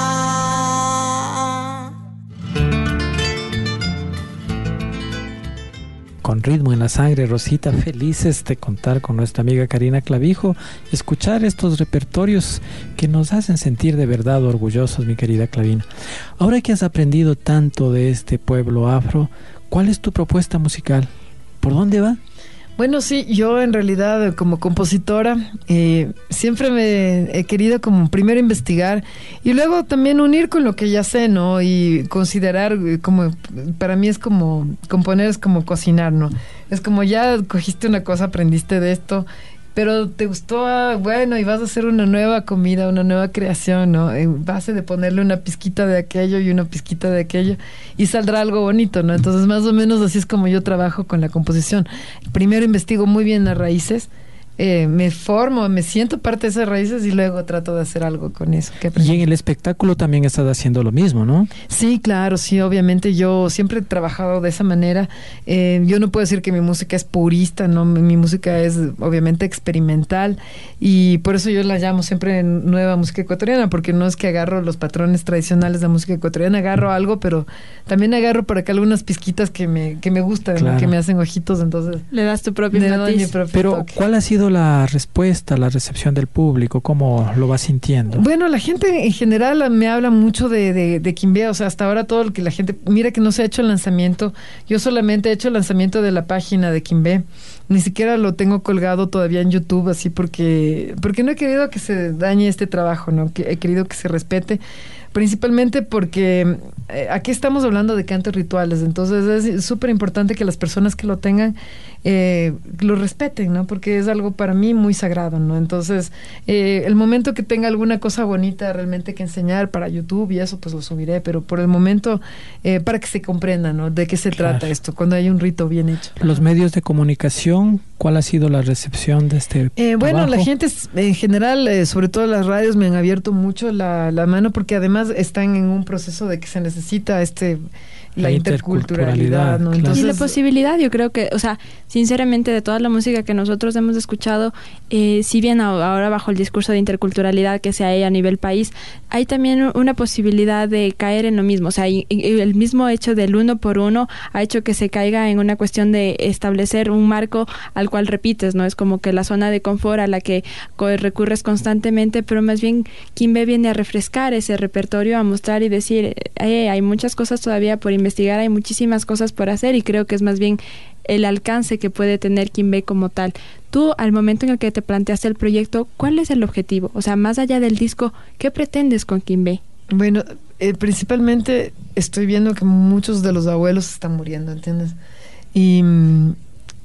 Con ritmo en la sangre, Rosita, felices de contar con nuestra amiga Karina Clavijo, escuchar estos repertorios que nos hacen sentir de verdad orgullosos, mi querida Clavina. Ahora que has aprendido tanto de este pueblo afro, ¿cuál es tu propuesta musical? ¿Por dónde va? Bueno, sí, yo en realidad como compositora eh, siempre me he querido como primero investigar y luego también unir con lo que ya sé, ¿no? Y considerar eh, como, para mí es como, componer es como cocinar, ¿no? Es como ya cogiste una cosa, aprendiste de esto, pero te gustó, ah, bueno, y vas a hacer una nueva comida, una nueva creación, ¿no? En base de ponerle una pizquita de aquello y una pizquita de aquello, y saldrá algo bonito, ¿no? Entonces, más o menos así es como yo trabajo con la composición. Primero investigo muy bien las raíces, eh, me formo, me siento parte de esas raíces y luego trato de hacer algo con eso. que Y en el espectáculo también estás haciendo lo mismo, ¿no? Sí, claro, sí, obviamente yo siempre he trabajado de esa manera. Eh, yo no puedo decir que mi música es purista, no, mi música es obviamente experimental y por eso yo la llamo siempre nueva música ecuatoriana, porque no es que agarro los patrones tradicionales de la música ecuatoriana, agarro algo, pero también agarro por acá algunas pizquitas que me, que me gustan, Claro. ¿no? Que me hacen ojitos, entonces Le das tu propio le doy matiz. mi propio Pero, toque. ¿cuál ha sido la respuesta, la recepción del público? ¿Cómo lo vas sintiendo? Bueno, la gente en general me habla mucho de, de, de Quimbé, o sea, hasta ahora todo lo que la gente, mira que no se ha hecho el lanzamiento, yo solamente he hecho el lanzamiento de la página de Quimbé, ni siquiera lo tengo colgado todavía en YouTube, así porque, porque no he querido que se dañe este trabajo, ¿no? Que he querido que se respete, principalmente porque eh, aquí estamos hablando de cantos rituales, entonces es súper importante que las personas que lo tengan eh, lo respeten, ¿no? Porque es algo para mí muy sagrado, ¿no? Entonces, eh, el momento que tenga alguna cosa bonita realmente que enseñar para YouTube y eso, pues lo subiré, pero por el momento, eh, para que se comprenda, ¿no? De qué se Claro. trata esto, cuando hay un rito bien hecho. Los medios de comunicación, ¿cuál ha sido la recepción de este Eh, bueno, trabajo? la gente es- en general, eh, sobre todo las radios, me han abierto mucho la, la mano porque además están en un proceso de que se necesita este la, La interculturalidad, ¿no? interculturalidad, Entonces, Y la posibilidad, yo creo que, o sea, sinceramente, de toda la música que nosotros hemos escuchado, eh, si bien a- ahora bajo el discurso de interculturalidad que se hay a nivel país, hay también una posibilidad de caer en lo mismo. O sea, y- y el mismo hecho del uno por uno ha hecho que se caiga en una cuestión de establecer un marco al cual repites, ¿no? Es como que la zona de confort a la que co- recurres constantemente, pero más bien Quimbé viene a refrescar ese repertorio, a mostrar y decir, eh, hay muchas cosas todavía por investigar, hay muchísimas cosas por hacer, y creo que es más bien el alcance que puede tener Quimbé como tal. Tú, al momento en el que te planteaste el proyecto, ¿cuál es el objetivo? O sea, más allá del disco, ¿qué pretendes con Quimbé? bueno, eh, principalmente estoy viendo que muchos de los abuelos están muriendo, ¿entiendes? Y, mm,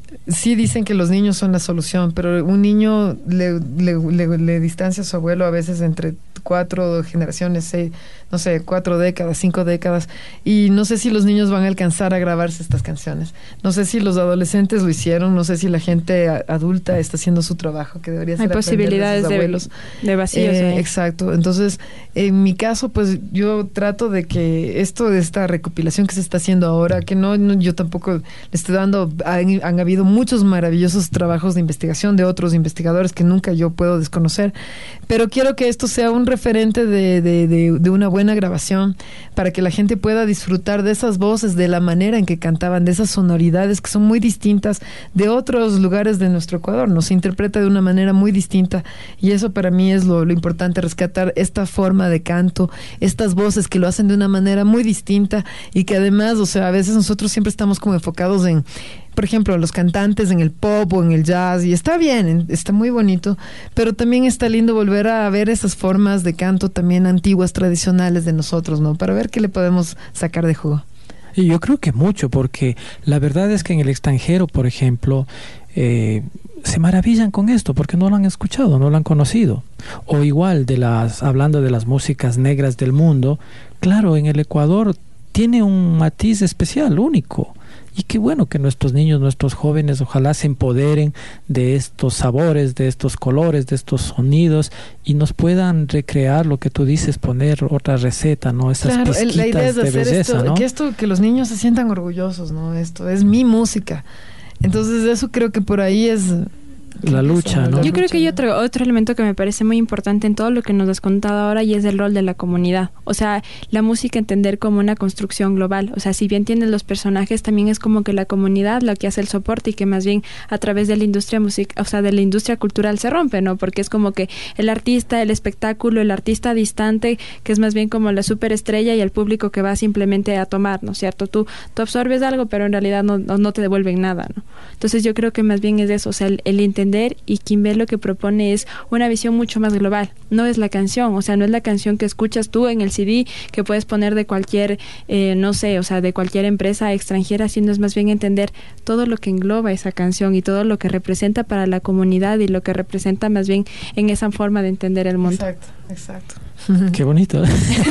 sí dicen que los niños son la solución, pero un niño le, le, le, le distancia a su abuelo a veces entre cuatro generaciones, seis, no sé, cuatro décadas, cinco décadas, y no sé si los niños van a alcanzar a grabarse estas canciones. No sé si los adolescentes lo hicieron, no sé si la gente a, adulta está haciendo su trabajo, que debería ser Hay posibilidades de, de, de vacíos. Eh, ¿eh? Exacto. Entonces, en mi caso, pues yo trato de que esto de esta recopilación que se está haciendo ahora, que no, no yo tampoco le estoy dando, han, han habido muchos maravillosos trabajos de investigación de otros investigadores que nunca yo puedo desconocer, pero quiero que esto sea un referente de, de, de, de una buena grabación para que la gente pueda disfrutar de esas voces, de la manera en que cantaban, de esas sonoridades que son muy distintas de otros lugares de nuestro Ecuador, nos interpreta de una manera muy distinta, y eso para mí es lo, lo importante, rescatar esta forma de canto, estas voces que lo hacen de una manera muy distinta, y que además, o sea, a veces nosotros siempre estamos como enfocados en, por ejemplo, los cantantes en el pop o en el jazz, y está bien, está muy bonito, pero también está lindo volver a ver esas formas de canto también antiguas, tradicionales de nosotros, ¿no? Para ver qué le podemos sacar de jugo. Y yo creo que mucho, porque la verdad es que en el extranjero, por ejemplo, eh, se maravillan con esto porque no lo han escuchado, no lo han conocido. O igual, de las hablando de las músicas negras del mundo, claro, en el Ecuador tiene un matiz especial, único. Y qué bueno que nuestros niños, nuestros jóvenes, ojalá se empoderen de estos sabores, de estos colores, de estos sonidos, y nos puedan recrear lo que tú dices, poner otra receta, ¿no? Esas claro, pizquitas la idea es de, de hacer belleza, esto, ¿no? que esto, que los niños se sientan orgullosos, ¿no? Esto es mi música. Entonces eso creo que por ahí es la lucha, ¿no? Yo creo que hay otro otro elemento que me parece muy importante en todo lo que nos has contado ahora, y es el rol de la comunidad. O sea, la música entender como una construcción global. O sea, si bien tienes los personajes, también es como que la comunidad la que hace el soporte, y que más bien a través de la industria music, o sea, de la industria cultural se rompe, ¿no? Porque es como que el artista, el espectáculo, el artista distante, que es más bien como la superestrella, y el público que va simplemente a tomar, ¿no es cierto? Tú, tú absorbes algo, pero en realidad no, no, no te devuelven nada, ¿no? Entonces yo creo que más bien es eso, o sea, el, el entender, y Kimbé lo que propone es una visión mucho más global. No es la canción, o sea, no es la canción que escuchas tú en el C D que puedes poner de cualquier, eh, no sé, o sea, de cualquier empresa extranjera, sino es más bien entender todo lo que engloba esa canción y todo lo que representa para la comunidad, y lo que representa más bien en esa forma de entender el mundo. Exacto, exacto. Qué bonito.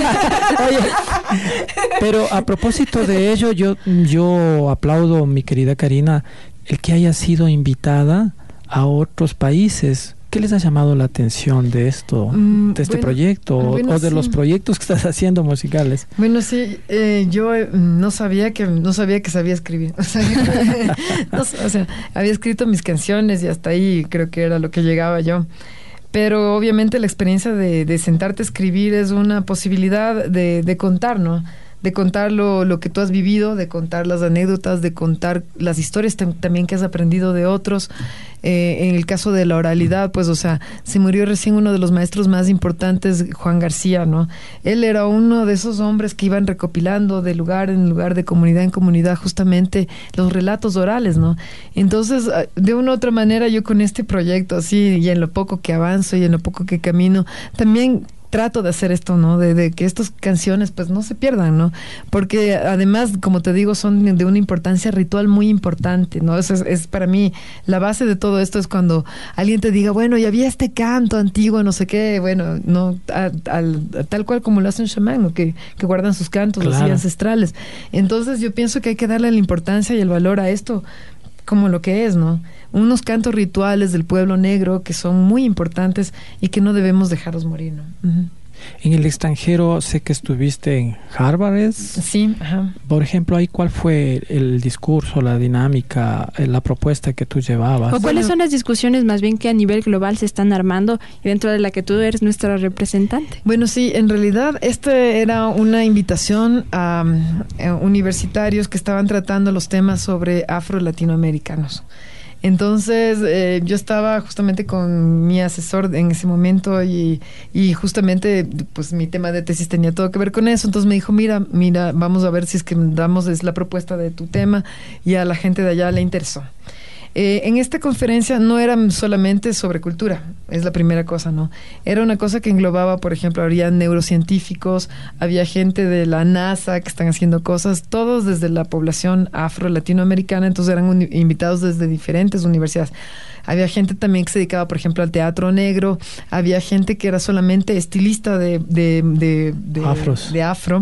Oye, pero a propósito de ello, yo, yo aplaudo, mi querida Karina, el que haya sido invitada a otros países. ¿Qué les ha llamado la atención de esto, mm, de este bueno, proyecto, bueno, o de sí. los proyectos que estás haciendo musicales? Bueno, sí, eh, yo eh, no sabía que no sabía que sabía escribir. O sea, no, o sea, había escrito mis canciones y hasta ahí creo que era lo que llegaba yo. Pero obviamente la experiencia de, de sentarte a escribir es una posibilidad de, de contar, ¿no? De contar lo, lo que tú has vivido, de contar las anécdotas, de contar las historias tam- también que has aprendido de otros. Eh, en el caso de la oralidad, pues, o sea, se murió recién uno de los maestros más importantes, Juan García, ¿no? Él era uno de esos hombres que iban recopilando de lugar en lugar, de comunidad en comunidad, justamente los relatos orales, ¿no? Entonces, de una u otra manera, yo con este proyecto, así, y en lo poco que avanzo y en lo poco que camino, también trato de hacer esto, ¿no? De, de que estas canciones pues no se pierdan, ¿no? Porque además, como te digo, son de una importancia ritual muy importante, ¿no? Eso es, es para mí la base de todo esto, es cuando alguien te diga, bueno, y había este canto antiguo, no sé qué, bueno, no a, a, a, tal cual como lo hace un chamán, ¿no? que, que guardan sus cantos, claro, así ancestrales. Entonces yo pienso que hay que darle la importancia y el valor a esto como lo que es, ¿no? Unos cantos rituales del pueblo negro que son muy importantes y que no debemos dejarlos morir, ¿no? Uh-huh. En el extranjero sé que estuviste en Harvard. ¿Es? Sí, ajá. Por ejemplo, ahí ¿cuál fue el discurso, la dinámica, la propuesta que tú llevabas? ¿O cuáles son las discusiones más bien que a nivel global se están armando y dentro de la que tú eres nuestra representante? Bueno, sí, en realidad este era una invitación a, a universitarios que estaban tratando los temas sobre afro-latinoamericanos. Entonces eh, yo estaba justamente con mi asesor en ese momento y, y justamente pues mi tema de tesis tenía todo que ver con eso. Entonces me dijo, mira, mira, vamos a ver si es que damos es la propuesta de tu tema, y a la gente de allá le interesó. Eh, en esta conferencia no era solamente sobre cultura, es la primera cosa, ¿no? Era una cosa que englobaba, por ejemplo, había neurocientíficos, había gente de la NASA que están haciendo cosas, todos desde la población afro-latinoamericana, entonces eran un, invitados desde diferentes universidades. Había gente también que se dedicaba, por ejemplo, al teatro negro. Había gente que era solamente estilista de, de, de, de, Afros. de afro.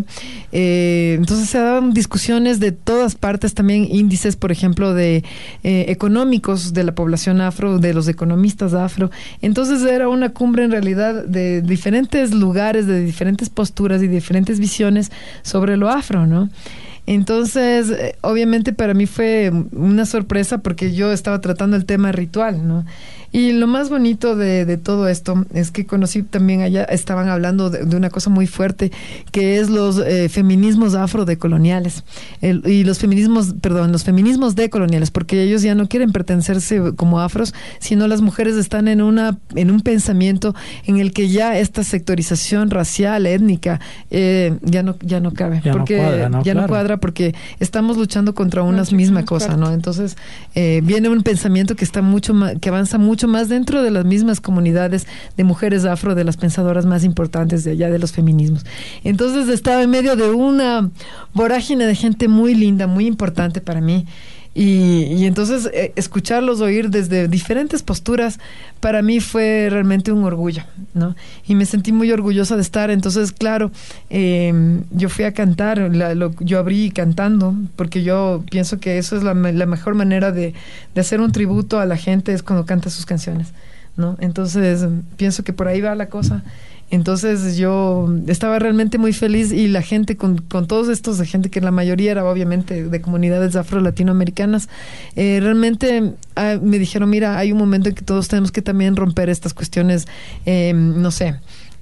Eh, entonces se daban discusiones de todas partes, también índices, por ejemplo, de eh, económicos de la población afro, de los economistas afro. Entonces era una cumbre en realidad de diferentes lugares, de diferentes posturas y diferentes visiones sobre lo afro, ¿no? Entonces, eh, obviamente para mí fue una sorpresa porque yo estaba tratando el tema ritual, ¿no? Y lo más bonito de, de todo esto es que conocí también allá, estaban hablando de, de una cosa muy fuerte, que es los eh, feminismos afrodecoloniales. El, y los feminismos, perdón, los feminismos decoloniales, porque ellos ya no quieren pertenecerse como afros, sino las mujeres están en una en un pensamiento en el que ya esta sectorización racial, étnica, eh, ya no ya no cabe. Ya porque no cuadra, ¿no? ya Claro. no cuadra porque estamos luchando contra una No, misma no, cosa, claro. ¿no? Entonces, eh, viene un pensamiento que está mucho más, que avanza mucho más dentro de las mismas comunidades de mujeres afro, de las pensadoras más importantes de allá de los feminismos. Entonces estaba en medio de una vorágine de gente muy linda, muy importante para mí. Y, y entonces eh, escucharlos oír desde diferentes posturas para mí fue realmente un orgullo, ¿no? Y me sentí muy orgullosa de estar. Entonces, claro, eh, yo fui a cantar, la, lo, yo abrí cantando, porque yo pienso que eso es la, la mejor manera de, de hacer un tributo a la gente, es cuando canta sus canciones, ¿no? Entonces, pienso que por ahí va la cosa. Entonces yo estaba realmente muy feliz y la gente, con, con todos estos de gente que la mayoría era obviamente de comunidades afro-latinoamericanas, eh, realmente ah, me dijeron, mira, hay un momento en que todos tenemos que también romper estas cuestiones, eh, no sé,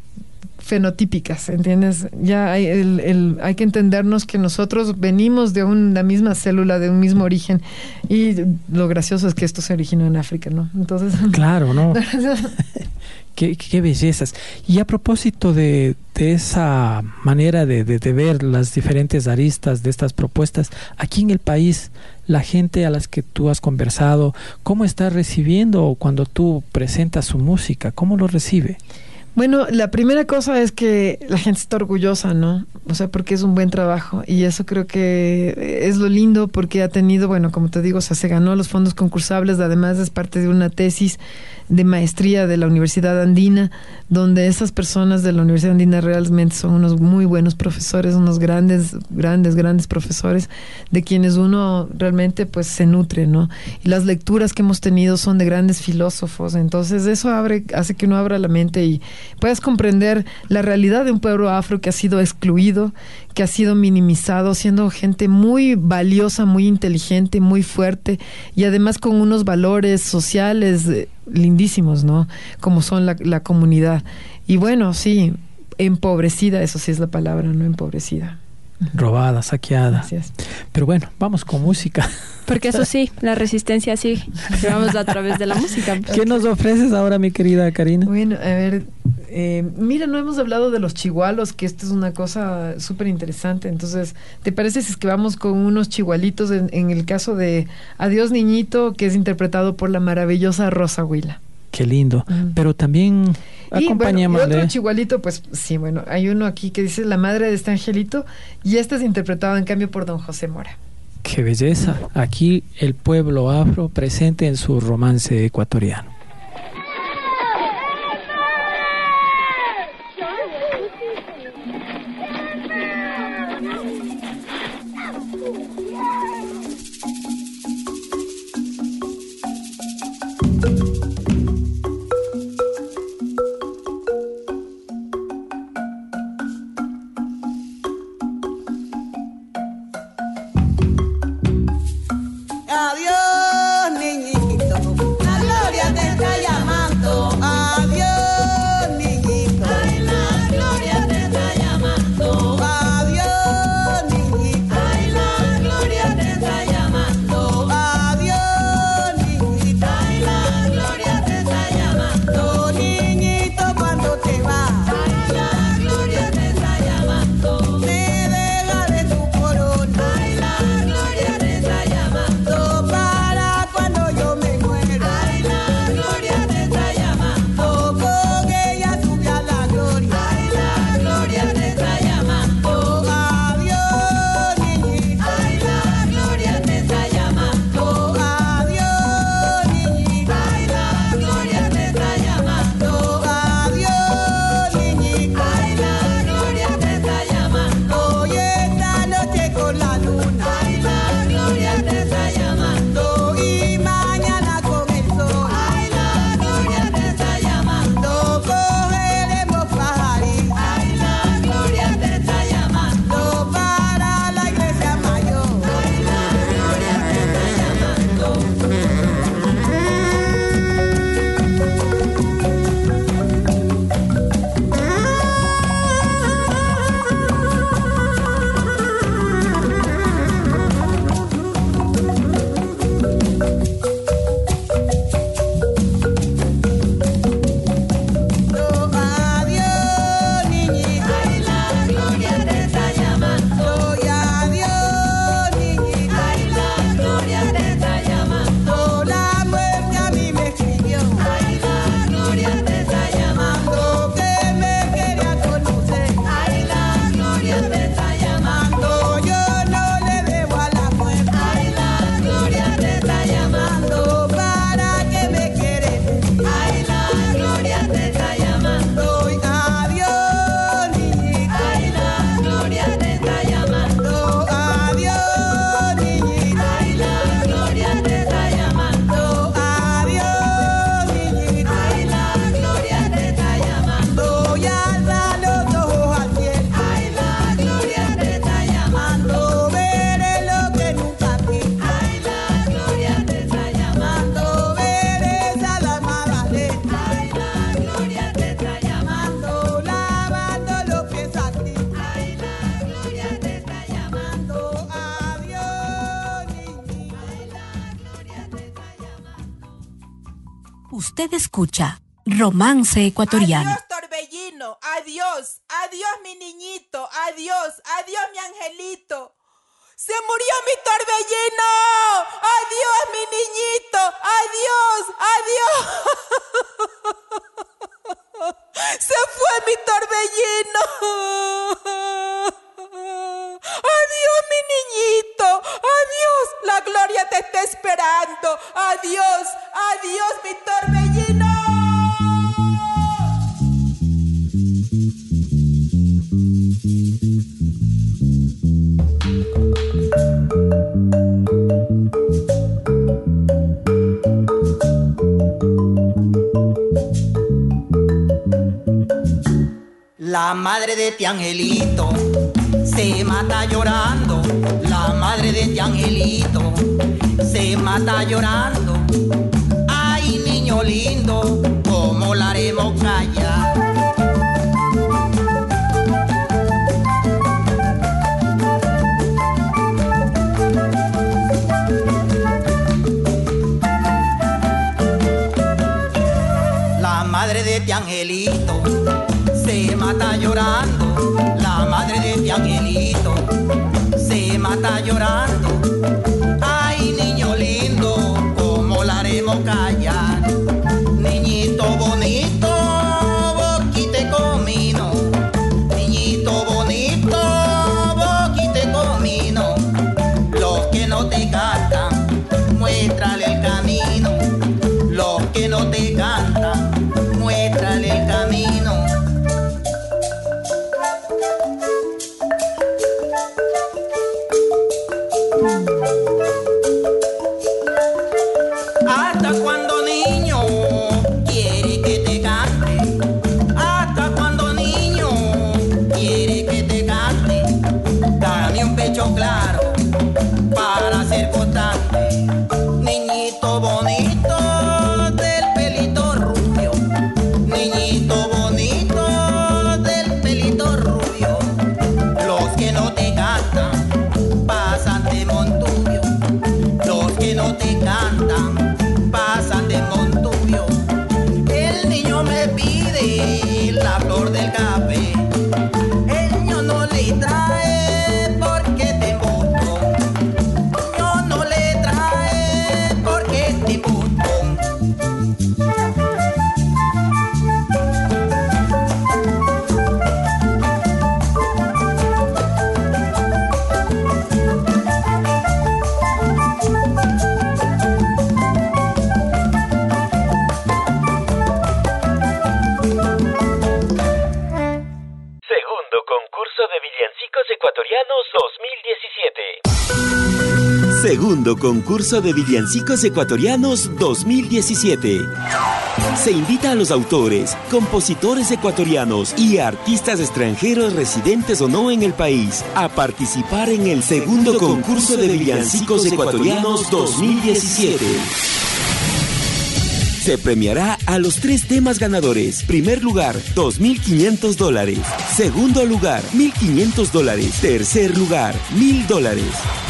fenotípicas, ¿entiendes? Ya hay, el, el, hay que entendernos que nosotros venimos de una misma célula, de un mismo origen, y lo gracioso es que esto se originó en África, ¿no? Entonces... Claro, ¿no? Qué, qué bellezas. Y a propósito de, de esa manera de, de, de ver las diferentes aristas de estas propuestas, aquí en el país, la gente a las que tú has conversado, ¿cómo está recibiendo cuando tú presentas su música? ¿Cómo lo recibe? Bueno, la primera cosa es que la gente está orgullosa, ¿no? O sea, porque es un buen trabajo y eso creo que es lo lindo porque ha tenido, bueno, como te digo, o sea, se ganó los fondos concursables, además es parte de una tesis de maestría de la Universidad Andina, donde esas personas de la Universidad Andina realmente son unos muy buenos profesores, unos grandes, grandes, grandes profesores de quienes uno realmente pues se nutre, ¿no? Y las lecturas que hemos tenido son de grandes filósofos, entonces eso abre, hace que uno abra la mente y puedas comprender la realidad de un pueblo afro que ha sido excluido, que ha sido minimizado, siendo gente muy valiosa, muy inteligente, muy fuerte y además con unos valores sociales eh, lindísimos, ¿no? Como son la, la comunidad. Y bueno, sí, empobrecida, eso sí es la palabra, ¿no? Empobrecida. Robada, saqueada. Gracias. Pero bueno, vamos con música. Porque eso sí, la resistencia sigue. Vamos a través de la música. ¿Qué nos ofreces ahora, mi querida Karina? Bueno, a ver, eh, mira, no hemos hablado de los chihualos, que esta es una cosa súper interesante. Entonces, ¿te parece si es que vamos con unos chihualitos en, en el caso de Adiós Niñito, que es interpretado por la maravillosa Rosa Huila? Qué lindo. Mm. Pero también acompañamos. Y, bueno, y otro chihualito, pues sí, bueno, hay uno aquí que dice La madre de este angelito, y este es interpretado en cambio por don José Mora. Qué belleza. Aquí el pueblo afro presente en su romance ecuatoriano. Adiós, niñito, la gloria te Usted escucha Romance Ecuatoriano. Adiós, Torbellino. Adiós. Adiós, mi niñito. Adiós. Adiós, mi angelito. ¡Se murió mi Torbellino! ¡Adiós, mi niñito! ¡Adiós! ¡Adiós! ¡Se fue mi Torbellino! ¡Adiós, mi niñito! ¡Adiós! La gloria te está esperando. ¡Adiós! ¡Adiós, mi Torbellino! La madre de ti Angelito se mata llorando. La madre de ti Angelito se mata llorando. Ay, niño lindo, ¿cómo la haremos callar? La madre de ti Angelito se mata llorando, la madre de ti Angelito se mata llorando. Ay, niño lindo, ¿cómo la haremos callar? Niñito bonito, boquite comino. Niñito bonito, boquite comino. Los que no te cantan, muéstrale el camino. Los que no te cantan, muéstrale el camino. Hasta cuando niño quiere que te cante, hasta cuando niño quiere que te cante. Dame un pecho claro para ser constante. Niñito bonito del pelito rubio, niñito bonito del pelito rubio. Los que no te cantan pasan de montubio, los que no te cantan pasan de montubio. El niño me pide la flor del café, el niño no le trae porque te embusto, yo no le trae porque te embusto. Concurso de Villancicos Ecuatorianos dos mil diecisiete. Segundo concurso de Villancicos Ecuatorianos dos mil diecisiete. Se invita a los autores, compositores ecuatorianos y artistas extranjeros residentes o no en el país a participar en el segundo concurso de Villancicos Ecuatorianos dos mil diecisiete. Se premiará a los tres temas ganadores. Primer lugar, dos mil quinientos dólares. Segundo lugar, mil quinientos dólares. Tercer lugar, mil dólares.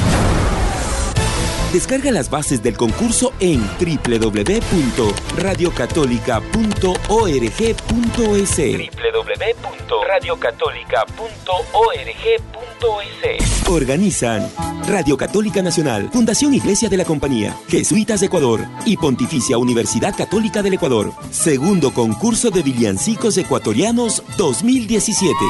Descarga las bases del concurso en doble u doble u doble u punto radio católica punto org punto es. doble u doble u doble u punto radio católica punto org punto es. Organizan Radio Católica Nacional, Fundación Iglesia de la Compañía, Jesuitas de Ecuador y Pontificia Universidad Católica del Ecuador. Segundo concurso de Villancicos Ecuatorianos dos mil diecisiete.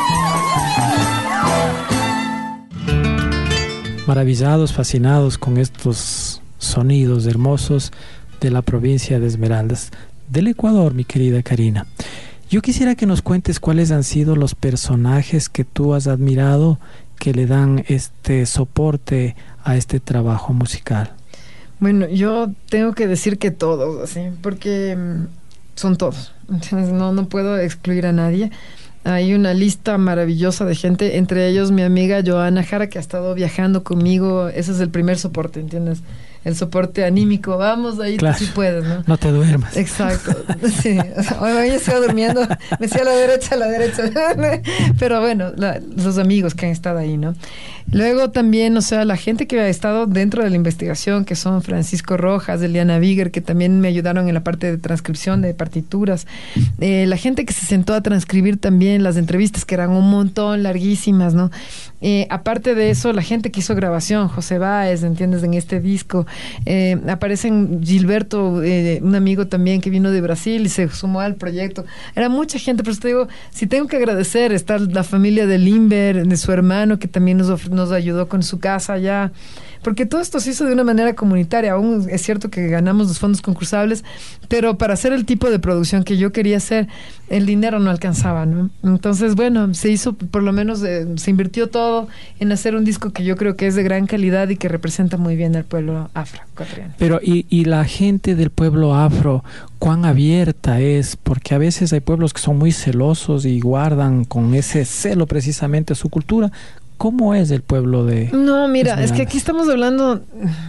Maravillados, fascinados con estos sonidos hermosos de la provincia de Esmeraldas, del Ecuador, mi querida Karina. Yo quisiera que nos cuentes cuáles han sido los personajes que tú has admirado que le dan este soporte a este trabajo musical. Bueno, yo tengo que decir que todos, así, porque son todos. Entonces no, no puedo excluir a nadie. Hay una lista maravillosa de gente, entre ellos mi amiga Joana Jara, que ha estado viajando conmigo. Ese es el primer soporte, ¿entiendes? El soporte anímico. Vamos, ahí claro, tú sí puedes, ¿no? No te duermas. Exacto. Sí. Hoy, hoy estoy durmiendo, me decía a la derecha, a la derecha. Pero bueno, la, los amigos que han estado ahí, ¿no? Luego también, o sea, la gente que ha estado dentro de la investigación, que son Francisco Rojas, Eliana Viger, que también me ayudaron en la parte de transcripción de partituras. Eh, la gente que se sentó a transcribir también las entrevistas, que eran un montón, larguísimas, ¿no? Eh, aparte de eso, la gente que hizo grabación, José Báez, ¿entiendes? En este disco. Eh, aparecen Gilberto, eh, un amigo también que vino de Brasil y se sumó al proyecto. Era mucha gente, pero te digo, si tengo que agradecer, está la familia de Limber, de su hermano, que también nos, of- nos ayudó con su casa allá. Porque todo esto se hizo de una manera comunitaria. Aún es cierto que ganamos los fondos concursables, pero para hacer el tipo de producción que yo quería hacer, el dinero no alcanzaba, ¿no? Entonces, bueno, se hizo, por lo menos, eh, se invirtió todo en hacer un disco que yo creo que es de gran calidad y que representa muy bien al pueblo afroecuatoriano. Pero, y, y la gente del pueblo afro, ¿cuán abierta es? Porque a veces hay pueblos que son muy celosos y guardan con ese celo precisamente su cultura. ¿Cómo es el pueblo de No, mira, Esmeraldas? es que aquí estamos hablando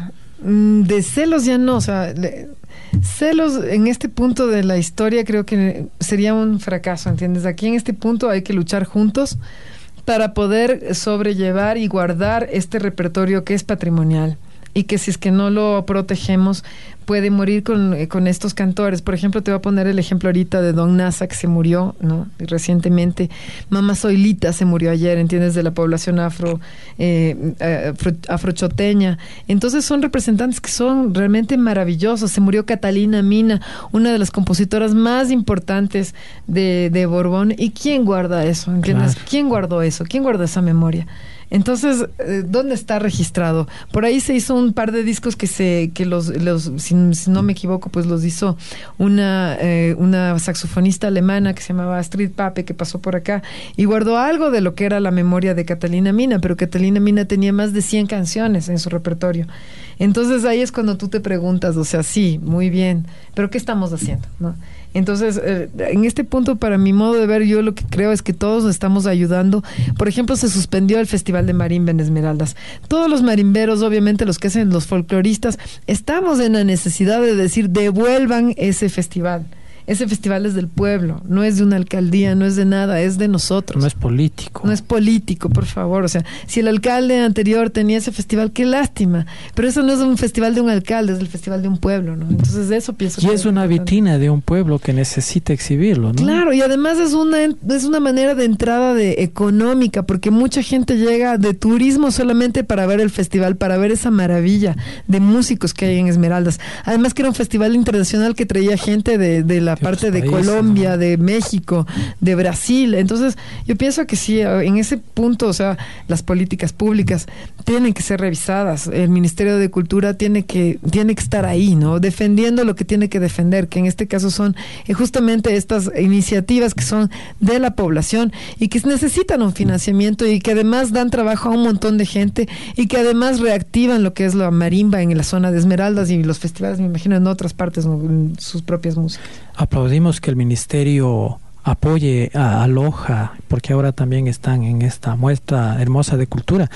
mm, de celos, ya no, o sea, de- celos en este punto de la historia creo que sería un fracaso, ¿entiendes? Aquí en este punto hay que luchar juntos para poder sobrellevar y guardar este repertorio que es patrimonial y que si es que no lo protegemos puede morir con, eh, con estos cantores. Por ejemplo, te voy a poner el ejemplo ahorita de Don Nasa, que se murió, ¿no? Recientemente. Mama Zoilita se murió ayer, ¿entiendes? De la población afro, eh, afro, afrochoteña. Entonces son representantes que son realmente maravillosos. Se murió Catalina Mina, una de las compositoras más importantes de, de Borbón. ¿Y quién guarda eso? ¿Entiendes? Claro. ¿Quién guardó eso? ¿Quién guarda esa memoria? Entonces, eh, ¿dónde está registrado? Por ahí se hizo un par de discos que se, que los, los si, si no me equivoco, pues los hizo una, eh, una saxofonista alemana que se llamaba Astrid Pape, que pasó por acá y guardó algo de lo que era la memoria de Catalina Mina, pero Catalina Mina tenía más de cien canciones en su repertorio. Entonces ahí es cuando tú te preguntas, o sea, sí, muy bien, pero ¿qué estamos haciendo, no? Entonces, eh, en este punto, para mi modo de ver, yo lo que creo es que todos nos estamos ayudando. Por ejemplo, se suspendió el Festival de Marimba en Esmeraldas. Todos los marimberos, obviamente los que hacen los folcloristas, estamos en la necesidad de decir, devuelvan ese festival. Ese festival es del pueblo, no es de una alcaldía, no es de nada, es de nosotros. No es político. No es político, por favor. O sea, si el alcalde anterior tenía ese festival, qué lástima. Pero eso no es un festival de un alcalde, es el festival de un pueblo, ¿no? Entonces de eso pienso. Y que es una vitrina de un pueblo que necesita exhibirlo, ¿no? Claro, y además es una es una manera de entrada de económica, porque mucha gente llega de turismo solamente para ver el festival, para ver esa maravilla de músicos que hay en Esmeraldas. Además que era un festival internacional que traía gente de, de la parte de países, Colombia, ¿no? De México, de Brasil. Entonces, yo pienso que sí, en ese punto, o sea, las políticas públicas tienen que ser revisadas. El Ministerio de Cultura tiene que tiene que estar ahí, ¿no? Defendiendo lo que tiene que defender, que en este caso son eh, justamente estas iniciativas que son de la población y que necesitan un financiamiento y que además dan trabajo a un montón de gente y que además reactivan lo que es la marimba en la zona de Esmeraldas y los festivales, me imagino, en otras partes, ¿no? En sus propias músicas. Aplaudimos que el ministerio apoye a Aloha, porque ahora también están en esta muestra hermosa de cultura,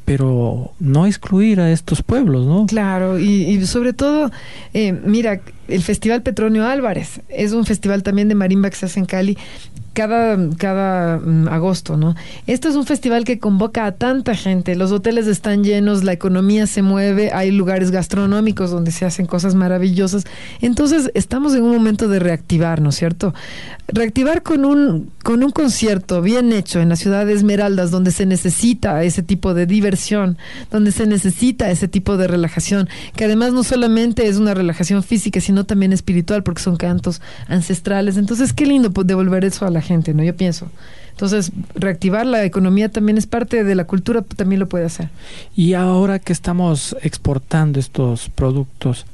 pero no excluir a estos pueblos, ¿no? Claro, y, y sobre todo, eh, mira, el Festival Petronio Álvarez es un festival también de marimba que se hace en Cali cada, cada um, agosto, ¿no? Este es un festival que convoca a tanta gente, los hoteles están llenos, la economía se mueve, hay lugares gastronómicos donde se hacen cosas maravillosas. Entonces, estamos en un momento de reactivar, ¿no es cierto? Reactivar con un, con un concierto bien hecho en la ciudad de Esmeraldas, donde se necesita ese tipo de diversión, donde se necesita ese tipo de relajación, que además no solamente es una relajación física, sino también espiritual, porque son cantos ancestrales. Entonces, qué lindo devolver eso a la gente, ¿no? Yo pienso. Entonces, reactivar la economía también es parte de la cultura, también lo puede hacer. Y ahora que estamos exportando estos productos,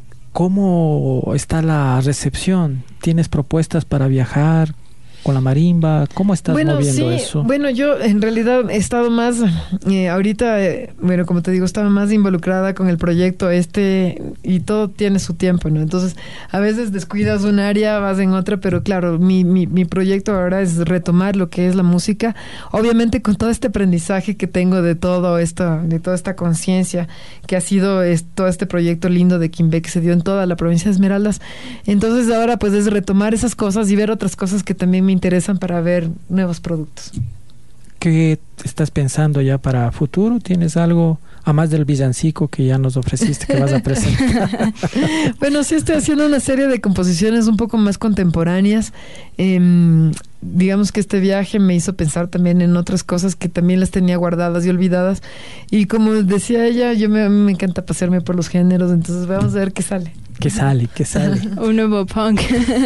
¿cómo está la recepción? ¿Tienes propuestas para viajar con la marimba? ¿Cómo estás bueno, moviendo sí, eso? Bueno, yo en realidad he estado más, eh, ahorita, eh, bueno, como te digo, estaba más involucrada con el proyecto este y todo tiene su tiempo, ¿no? Entonces, a veces descuidas un área, vas en otra, pero claro, mi, mi, mi proyecto ahora es retomar lo que es la música, obviamente con todo este aprendizaje que tengo de todo esto, de toda esta conciencia que ha sido es, todo este proyecto lindo de Quimbé que se dio en toda la provincia de Esmeraldas. Entonces ahora pues es retomar esas cosas y ver otras cosas que también me interesan para ver nuevos productos. ¿Qué estás pensando ya para futuro? ¿Tienes algo, a más del villancico que ya nos ofreciste que vas a presentar? Bueno, sí estoy haciendo una serie de composiciones un poco más contemporáneas. Eh, digamos que este viaje me hizo pensar también en otras cosas que también las tenía guardadas y olvidadas. Y como decía ella, yo me, me encanta pasearme por los géneros, entonces vamos a ver qué sale. ¿Qué sale? ¿Qué sale? Un nuevo punk.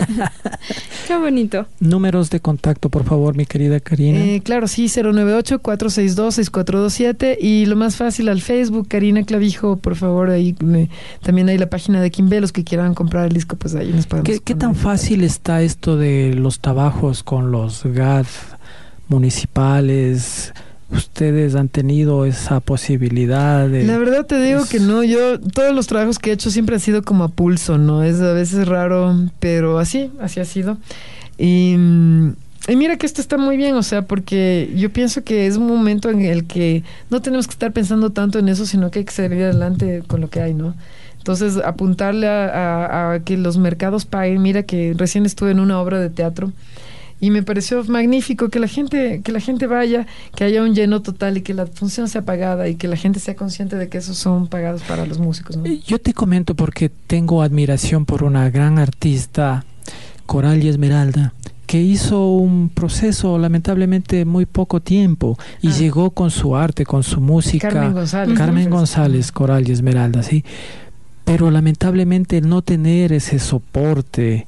Qué bonito. Números de contacto, por favor, mi querida Karina. Eh, claro, sí, cero nueve ocho, cuatro seis dos, seis cuatro dos siete. Y lo más fácil, al Facebook, Karina Clavijo, por favor. Ahí me, también hay la página de Kimbe, los que quieran comprar el disco, pues ahí nos podemos ¿Qué, ¿Qué tan fácil está esto de los trabajos con los G A D municipales? ¿Ustedes han tenido esa posibilidad de...? La verdad te digo es... que no, yo todos los trabajos que he hecho siempre han sido como a pulso, ¿no? Es a veces raro, pero así, así ha sido. Y, y mira que esto está muy bien, o sea, porque yo pienso que es un momento en el que no tenemos que estar pensando tanto en eso, sino que hay que salir adelante con lo que hay, ¿no? Entonces, apuntarle a, a, a que los mercados paguen. Mira que recién estuve en una obra de teatro y me pareció magnífico que la gente que la gente vaya, que haya un lleno total y que la función sea pagada y que la gente sea consciente de que esos son pagados para los músicos, ¿no? Yo te comento porque tengo admiración por una gran artista, Coral y Esmeralda, que hizo un proceso lamentablemente muy poco tiempo y ah. llegó con su arte, con su música. Carmen González. Carmen González, Coral y Esmeralda, sí. Pero lamentablemente no tener ese soporte,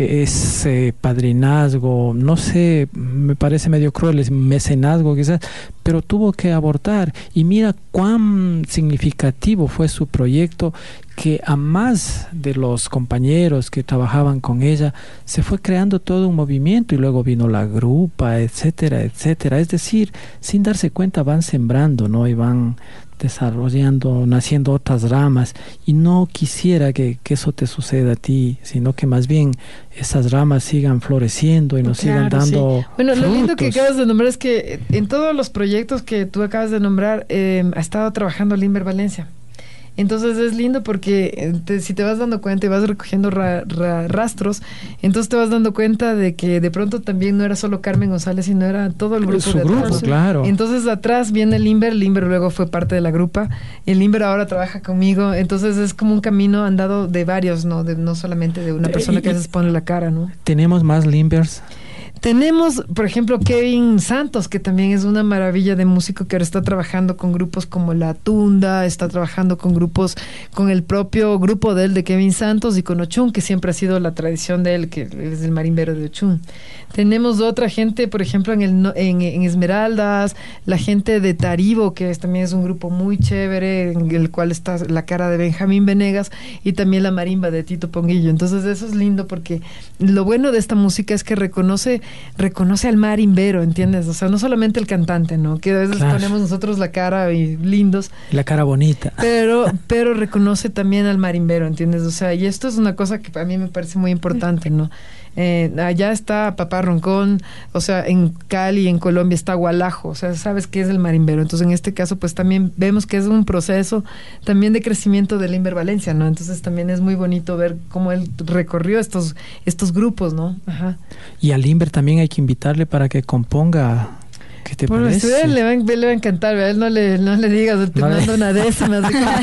ese padrinazgo, no sé, me parece medio cruel, es mecenazgo quizás, pero tuvo que abortar. Y mira cuán significativo fue su proyecto, que a más de los compañeros que trabajaban con ella, se fue creando todo un movimiento y luego vino la grupa, etcétera, etcétera. Es decir, sin darse cuenta van sembrando, ¿no? Y van desarrollando, naciendo otras ramas, y no quisiera que, que eso te suceda a ti, sino que más bien esas ramas sigan floreciendo y nos claro, sigan dando sí. Bueno, frutos. Lo lindo que acabas de nombrar es que en todos los proyectos que tú acabas de nombrar eh, ha estado trabajando Limber Valencia. Entonces es lindo porque te, si te vas dando cuenta y vas recogiendo ra, ra, rastros, entonces te vas dando cuenta de que de pronto también no era solo Carmen González, sino era todo el grupo su de grupo, atrás. Claro. Entonces atrás viene Limber, Limber luego fue parte de la grupa, el Limber ahora trabaja conmigo, entonces es como un camino andado de varios, no de no solamente de una persona que a veces pone la cara, ¿no? ¿Tenemos más Limbers? Tenemos, por ejemplo, Kevin Santos, que también es una maravilla de músico que ahora está trabajando con grupos como La Tunda, está trabajando con grupos, con el propio grupo de él, de Kevin Santos, y con Ochun, que siempre ha sido la tradición de él, que es el marimbero de Ochun. Tenemos otra gente, por ejemplo, en, el, en, en Esmeraldas, la gente de Taribo, que es, también es un grupo muy chévere, en el cual está la cara de Benjamín Venegas, y también la marimba de Tito Ponguillo. Entonces eso es lindo, porque lo bueno de esta música es que reconoce reconoce al marimbero, ¿entiendes? O sea, no solamente el cantante, ¿no? Que a veces claro. ponemos nosotros la cara y lindos. La cara bonita. Pero, pero reconoce también al marimbero, ¿entiendes? O sea, y esto es una cosa que a mí me parece muy importante, ¿no? Eh, allá está Papá Roncón, o sea, en Cali, en Colombia está Gualajo, o sea, sabes qué es el marimbero. Entonces, en este caso, pues también vemos que es un proceso también de crecimiento de Limber Valencia, ¿no? Entonces, también es muy bonito ver cómo él recorrió estos, estos grupos, ¿no? Ajá. Y a Limber también hay que invitarle para que componga. ¿Qué te bueno, parece? A él le va, le va a encantar, a él no le, no le digas, te no mando le... una décima.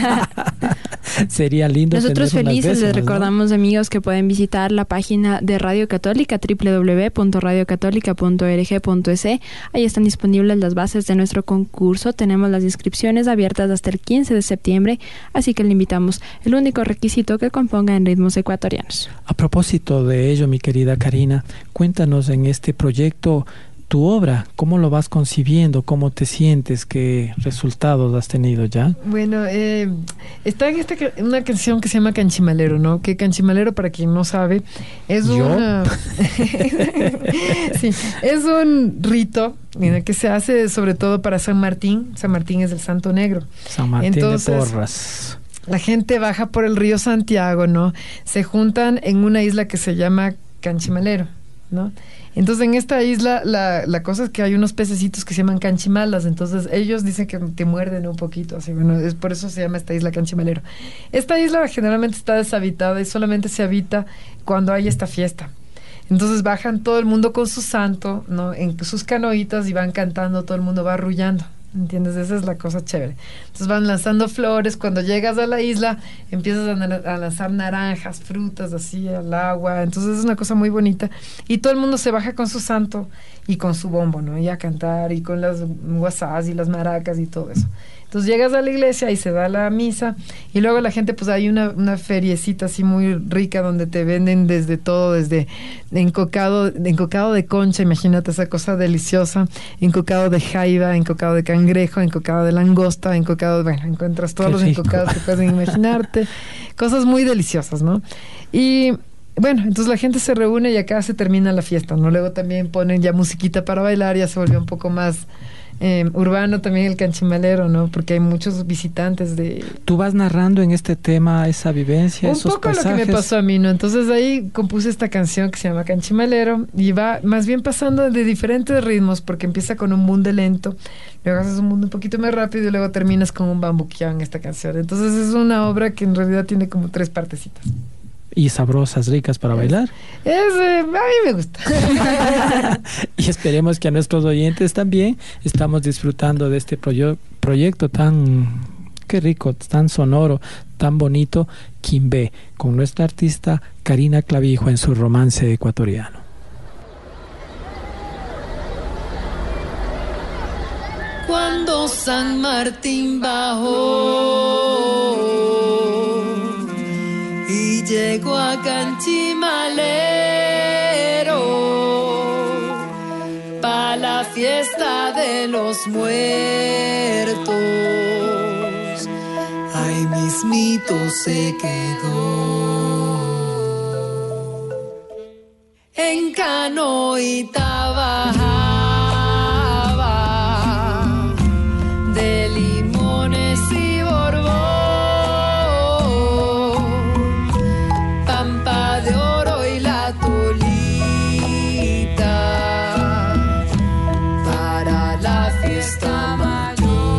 Sería lindo. Nosotros felices décimas, les recordamos, ¿no? amigos, que pueden visitar la página de Radio Católica, doble u doble u doble u punto radio católica punto org punto es. Ahí están disponibles las bases de nuestro concurso. Tenemos las inscripciones abiertas hasta el quince de septiembre, así que le invitamos. El único requisito que componga en ritmos ecuatorianos. A propósito de ello, mi querida Karina, cuéntanos en este proyecto tu obra, ¿cómo lo vas concibiendo? ¿Cómo te sientes? ¿Qué resultados has tenido ya? Bueno, eh, está en esta una canción que se llama Canchimalero, ¿no? Que Canchimalero, para quien no sabe, es ¿Yo? una sí, es un rito, mira, que se hace sobre todo para San Martín. San Martín es el Santo Negro. San Martín Entonces, de Porras. La gente baja por el río Santiago, ¿no? Se juntan en una isla que se llama Canchimalero, ¿no? Entonces en esta isla la, la cosa es que hay unos pececitos que se llaman canchimalas, entonces ellos dicen que te muerden un poquito, así, bueno, es por eso se llama esta isla Canchimalero. Esta isla generalmente está deshabitada y solamente se habita cuando hay esta fiesta. Entonces bajan todo el mundo con su santo, ¿no? En sus canoitas y van cantando, todo el mundo va arrullando. ¿Entiendes? Esa es la cosa chévere. Entonces van lanzando flores. Cuando llegas a la isla, empiezas a, na- a lanzar naranjas, frutas así al agua. Entonces es una cosa muy bonita. Y todo el mundo se baja con su santo y con su bombo, ¿no? Y a cantar, y con las guasás y las maracas y todo eso. Entonces llegas a la iglesia y se da la misa, y luego la gente, pues hay una, una feriecita así muy rica donde te venden desde todo, desde encocado, encocado de concha, imagínate esa cosa deliciosa, encocado de jaiba, encocado de cangrejo, encocado de langosta, encocado, bueno, encuentras todos los encocados que puedes imaginarte, cosas muy deliciosas, ¿no? Y bueno, entonces la gente se reúne y acá se termina la fiesta, ¿no? Luego también ponen ya musiquita para bailar, ya se volvió un poco más Eh, urbano también el canchimalero, ¿no? Porque hay muchos visitantes de... Tú vas narrando en este tema esa vivencia, un esos poco paisajes. Lo que me pasó a mí, ¿no? Entonces ahí compuse esta canción que se llama Canchimalero y va más bien pasando de diferentes ritmos, porque empieza con un bunde lento, luego haces un bunde un poquito más rápido y luego terminas con un bambuqueado en esta canción. Entonces es una obra que en realidad tiene como tres partecitas. Y sabrosas, ricas para bailar. Es, eh, a mí me gusta. Y esperemos que a nuestros oyentes también estamos disfrutando de este proye- proyecto tan, qué rico, tan sonoro, tan bonito, Quimbé, con nuestra artista Karina Clavijo en su romance ecuatoriano. Cuando San Martín bajó y llegó a Canchimalero pa' la fiesta de los muertos, ay mismito se quedó en canoita bajaba de limones y borbón, pampa de oro y la tolita para la fiesta mayor.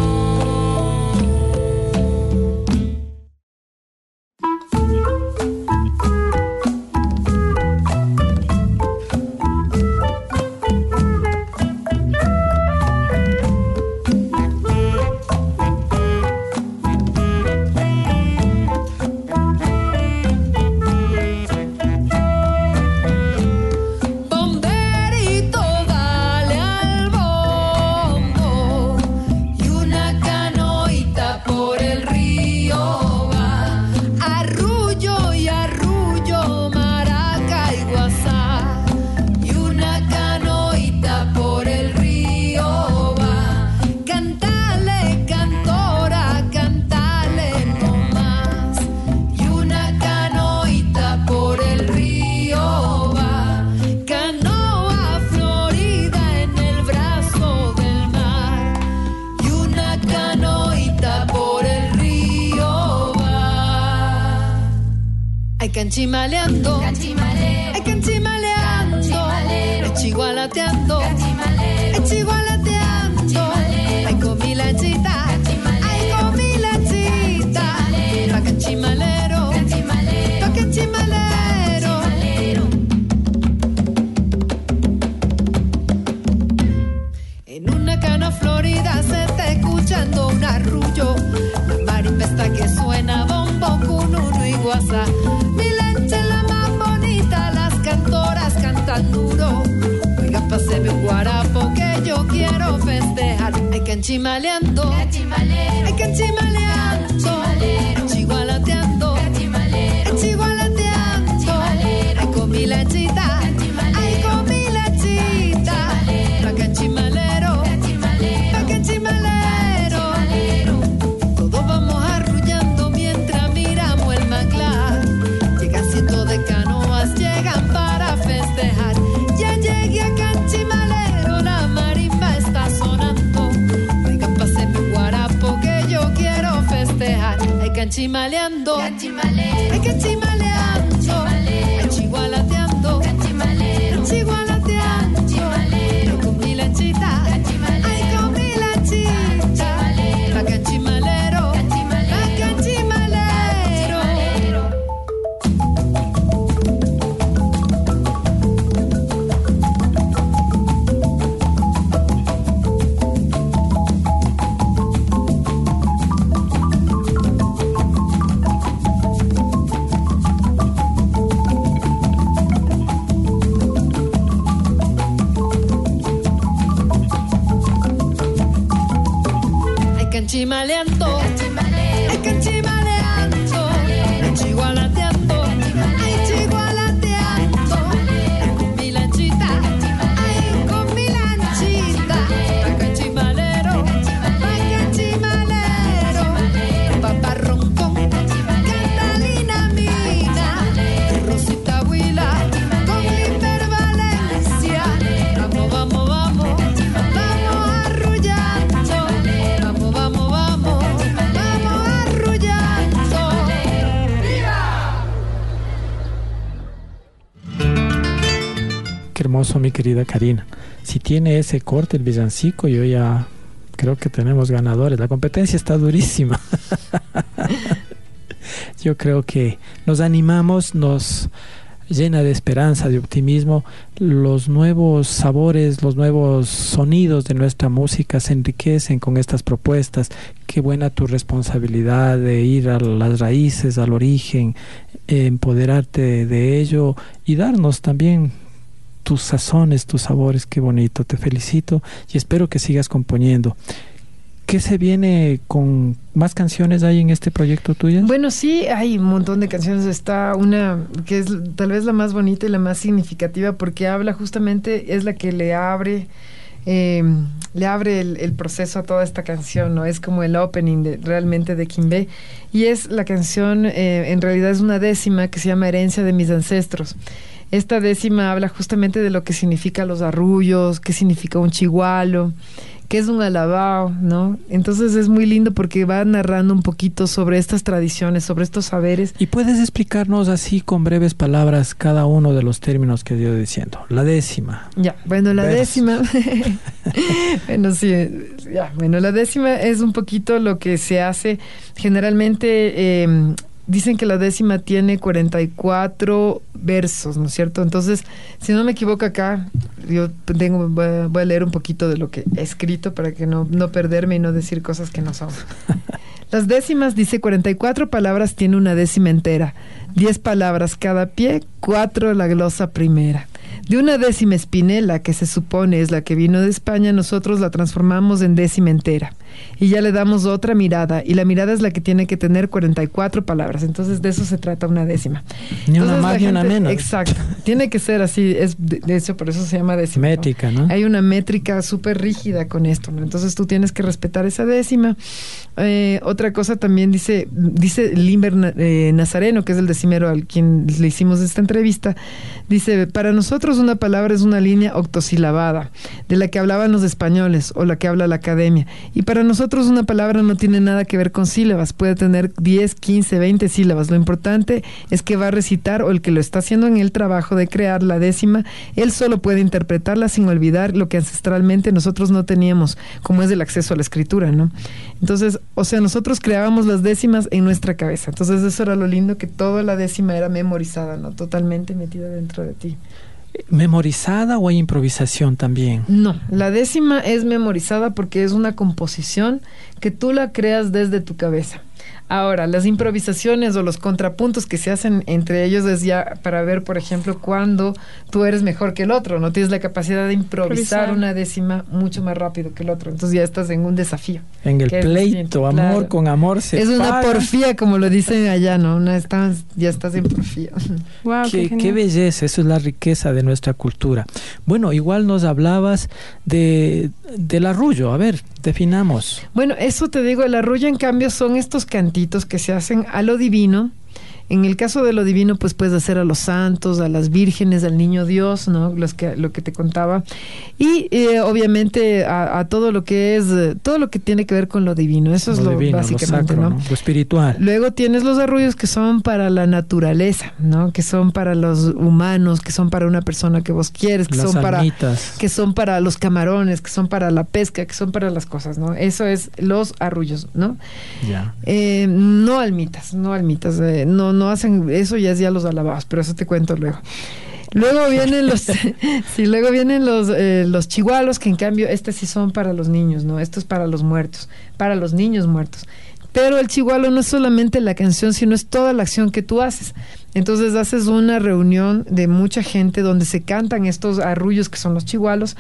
Canchimaleando, ay canchimaleando, ay chigualateando, ay chigualateando, ay comí la chita, ay comí la chita, pa' canchimalero, pa' canchimalero. En una cana florida se está escuchando un arrullo, la marimba está que suena bombo, cununo y guasa. Tan duro, oiga, páseme un guarapo que yo quiero festejar. Ay, canchimaleando, ay, canchimaleando, ay, chigualateando, ay, chigualateando, ay, comí la chita, ay, comí la chita, pa' canchimalero, pa' canchimalero, todos vamos arrullando mientras miramos el manglar, llega cientos de canoas, llegan para festejar. Ya llegué a Canchimalero, la marimba está sonando. Oigan, pásenme un guarapo que yo quiero festejar. Ay, canchimaleando, ay, canchimaleando, ay, chigualateando, ay, chigualateando, ay, comí la chita, ay, comí la chita, pa' canchimalero, pa' canchimalero. chimaleando, ay que chimaleando, chigualateando, ay chigualateando, con mi lanchita, ay con mi lanchita, paca chimalero, paca chimalero, papá roncón, Catalina Mina, Rosita Huila, con hipervalencia, vamos, vamos, vamos, vamos arrullando, vamos, vamos, vamos, vamos arrullando. Qué hermoso, mi querida Karina. Si tiene ese corte el villancico, yo ya creo que tenemos ganadores. La competencia está durísima. Yo creo que nos animamos, nos llena de esperanza, de optimismo. Los nuevos sabores, los nuevos sonidos de nuestra música se enriquecen con estas propuestas. Qué buena tu responsabilidad de ir a las raíces, al origen, eh, empoderarte de ello y darnos también tus sazones, tus sabores. Qué bonito, te felicito y espero que sigas componiendo. ¿Qué se viene con más canciones hay en este proyecto tuyo? Bueno, sí, hay un montón de canciones. Está una que es tal vez la más bonita y la más significativa porque habla justamente, es la que le abre eh, le abre el, el proceso a toda esta canción, ¿no? Es como el opening de, realmente de Quimbé, y es la canción, eh, en realidad es una décima que se llama Herencia de mis ancestros. Esta décima habla justamente de lo que significa los arrullos, qué significa un chigualo, qué es un alabao, ¿no? Entonces es muy lindo porque va narrando un poquito sobre estas tradiciones, sobre estos saberes. ¿Y puedes explicarnos así con breves palabras cada uno de los términos que dio diciendo? La décima. Ya, bueno, la Verso. décima. bueno, sí, ya, bueno, la décima es un poquito lo que se hace generalmente. Eh, Dicen que la décima tiene cuarenta y cuatro versos, ¿no es cierto? Entonces, si no me equivoco acá, yo tengo, voy, a, voy a leer un poquito de lo que he escrito para que no, no perderme y no decir cosas que no son. Las décimas, dice, cuarenta y cuatro palabras tiene una décima entera, diez palabras cada pie, cuatro la glosa primera. De una décima espinela, que se supone es la que vino de España, nosotros la transformamos en décima entera. Y ya le damos otra mirada, y la mirada es la que tiene que tener cuarenta y cuatro palabras. Entonces, de eso se trata una décima. Ni Entonces, una más ni una menos. Exacto. Tiene que ser así, es de, de eso, por eso se llama décima. Métrica, ¿no? Hay una métrica súper rígida con esto, ¿no? Entonces, tú tienes que respetar esa décima. Eh, otra cosa también dice, dice Limber eh, Nazareno, que es el decimero al quien le hicimos esta entrevista, dice, para nosotros una palabra es una línea octosilabada, de la que hablaban los españoles o la que habla la academia. Y para nosotros una palabra no tiene nada que ver con sílabas, puede tener diez, quince, veinte sílabas. Lo importante es que va a recitar, o el que lo está haciendo en el trabajo de crear la décima, él solo puede interpretarla sin olvidar lo que ancestralmente nosotros no teníamos, como es el acceso a la escritura, ¿no? Entonces, o sea, nosotros creábamos las décimas en nuestra cabeza. Entonces, eso era lo lindo, que toda la décima era memorizada, ¿no? Totalmente metida dentro de ti. ¿Memorizada o hay improvisación también? No, la décima es memorizada porque es una composición que tú la creas desde tu cabeza. Ahora, las improvisaciones o los contrapuntos que se hacen entre ellos es ya para ver, por ejemplo, cuando tú eres mejor que el otro, no tienes la capacidad de improvisar, improvisar. una décima mucho más rápido que el otro. Entonces ya estás en un desafío. En el pleito, amor claro. con amor se Es paga. Una porfía, como lo dicen allá, ¿no? Una estás, ya estás en porfía. Wow, qué, qué, qué belleza, eso es la riqueza de nuestra cultura. Bueno, igual nos hablabas de del arrullo, a ver, definamos. Bueno, eso te digo, el arrullo en cambio son estos cantitos que se hacen a lo divino. En el caso de lo divino, pues puedes hacer a los santos, a las vírgenes, al niño Dios, ¿no? Los que, lo que te contaba. Y eh, obviamente a, a todo lo que es, todo lo que tiene que ver con lo divino. Eso lo es lo divino, básicamente, lo sacro, ¿no? ¿no? Lo espiritual. Luego tienes los arrullos que son para la naturaleza, ¿no? Que son para los humanos, que son para una persona que vos quieres, que las son almitas. para que son para los camarones, que son para la pesca, que son para las cosas, ¿no? Eso es los arrullos, ¿no? Ya. Eh, no almitas, no almitas, eh, no, no hacen, eso ya es ya los alabados, pero eso te cuento luego. Luego vienen los, sí, luego vienen los, eh, los chigualos, que en cambio, este sí son para los niños, ¿no? Esto es para los muertos, para los niños muertos. Pero el chihualo no es solamente la canción, sino es toda la acción que tú haces. Entonces haces una reunión de mucha gente donde se cantan estos arrullos que son los chihualos.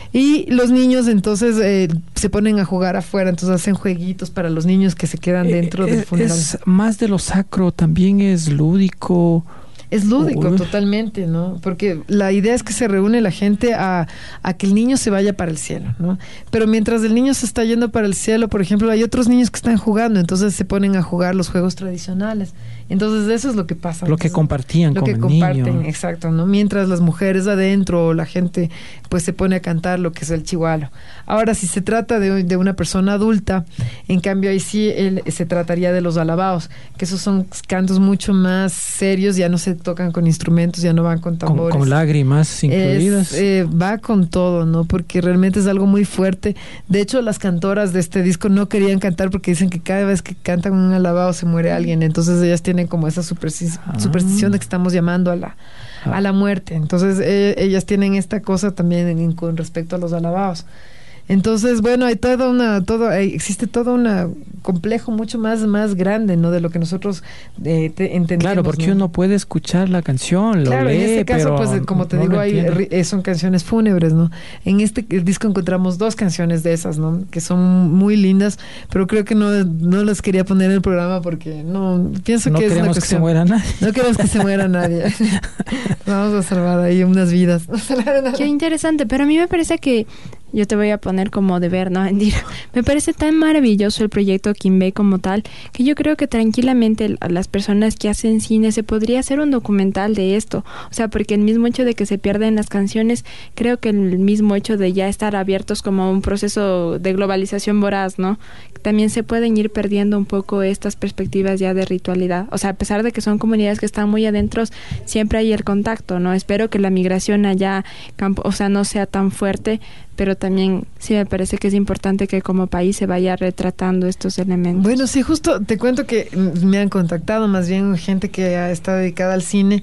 Y los niños entonces eh, se ponen a jugar afuera, entonces hacen jueguitos para los niños que se quedan dentro eh, del funeral. Es más de lo sacro, también es lúdico. Es lúdico, Uy. totalmente, ¿no? Porque la idea es que se reúne la gente a, a que el niño se vaya para el cielo, ¿no? Pero mientras el niño se está yendo para el cielo, por ejemplo, hay otros niños que están jugando, entonces se ponen a jugar los juegos tradicionales. Entonces eso es lo que pasa. Lo que compartían lo con que el comparten, niño. Exacto, ¿no? Mientras las mujeres adentro o la gente pues se pone a cantar lo que es el chihualo. Ahora, si se trata de, de una persona adulta, en cambio ahí sí el, se trataría de los alabados, que esos son cantos mucho más serios, ya no se tocan con instrumentos, ya no van con tambores. Con, con lágrimas incluidas. Es, eh, va con todo, ¿no? Porque realmente es algo muy fuerte. De hecho, las cantoras de este disco no querían cantar porque dicen que cada vez que cantan un alabado se muere alguien. Entonces ellas tienen como esa superstición, ah. superstición de que estamos llamando a la, ah. a la muerte. Entonces eh, ellas tienen esta cosa también en, con respecto a los alabados. Entonces, bueno, hay toda una, todo, hay, existe todo un complejo mucho más, más grande, ¿no? De lo que nosotros eh, te, entendemos. Claro, porque ¿no? uno puede escuchar la canción, lo claro, lee, en este caso, pero pues, como te no digo, hay, entiende. son canciones fúnebres, ¿no? En este el disco encontramos dos canciones de esas, ¿no? Que son muy lindas, pero creo que no, no las quería poner en el programa porque no, pienso no que es una queremos que se muera nadie. No queremos que se muera nadie. Vamos a salvar ahí unas vidas. Qué interesante, pero a mí me parece que yo te voy a poner como deber, no mentira. Me parece tan maravilloso el proyecto Quimbé como tal, que yo creo que tranquilamente a las personas que hacen cine se podría hacer un documental de esto. O sea, porque el mismo hecho de que se pierden las canciones, creo que el mismo hecho de ya estar abiertos como a un proceso de globalización voraz, ¿no? También se pueden ir perdiendo un poco estas perspectivas ya de ritualidad. O sea, a pesar de que son comunidades que están muy adentro, siempre hay el contacto, ¿no? Espero que la migración allá, o sea, no sea tan fuerte, pero también sí me parece que es importante que como país se vaya retratando estos elementos. Bueno, sí, justo te cuento que me han contactado más bien gente que está dedicada al cine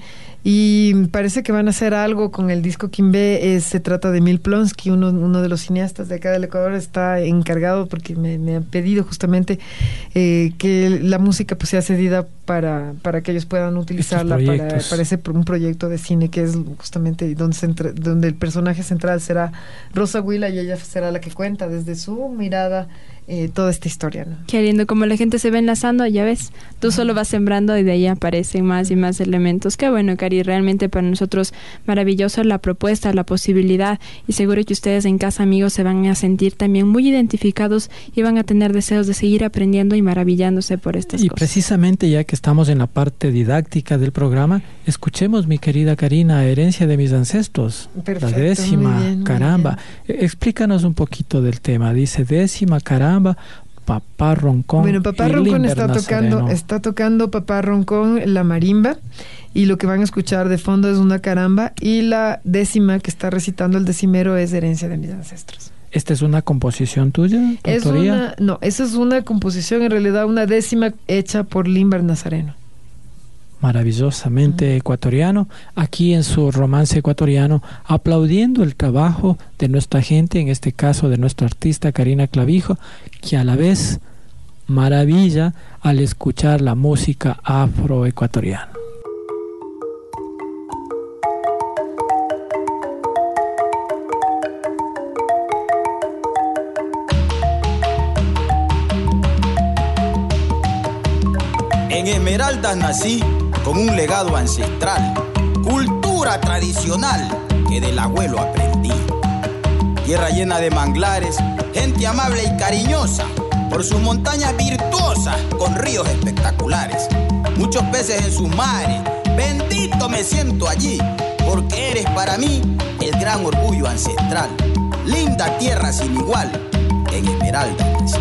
y parece que van a hacer algo con el disco Quimbé. Eh, se trata de Emil Plonsky, uno, uno de los cineastas de acá del Ecuador, está encargado porque me, me han pedido justamente eh, que la música pues sea cedida para, para que ellos puedan utilizarla para, para ese un proyecto de cine que es justamente donde, se entre, donde el personaje central será Rosa Huila y ella será la que cuenta desde su mirada eh, toda esta historia, ¿no? Qué lindo, como la gente se va enlazando, ya ves, tú solo vas sembrando y de ahí aparecen más y más elementos. Qué bueno, Cari, realmente para nosotros maravillosa la propuesta, la posibilidad, y seguro que ustedes en casa, amigos, se van a sentir también muy identificados y van a tener deseos de seguir aprendiendo y maravillándose por estas y cosas. Y precisamente ya que estamos en la parte didáctica del programa, escuchemos, mi querida Karina, Herencia de mis ancestros. Perfecto, la décima, muy bien, caramba. Muy bien. Explícanos un poquito del tema. Dice décima, caramba, Papá Roncón. Bueno, Papá Roncón está tocando, está tocando Papá Roncón la marimba, y lo que van a escuchar de fondo es una caramba, y la décima que está recitando el decimero es Herencia de mis ancestros. ¿Esta es una composición tuya? Es una, no, esa es una composición, en realidad una décima hecha por Limbar Nazareno. Maravillosamente uh-huh. ecuatoriano, aquí en su romance ecuatoriano, aplaudiendo el trabajo de nuestra gente, en este caso de nuestra artista Karina Clavijo, que a la vez maravilla al escuchar la música afroecuatoriana. En Esmeraldas nací con un legado ancestral, cultura tradicional que del abuelo aprendí. Tierra llena de manglares, gente amable y cariñosa, por sus montañas virtuosas con ríos espectaculares. Muchos peces en sus mares, bendito me siento allí, porque eres para mí el gran orgullo ancestral. Linda tierra sin igual, en Esmeraldas nací.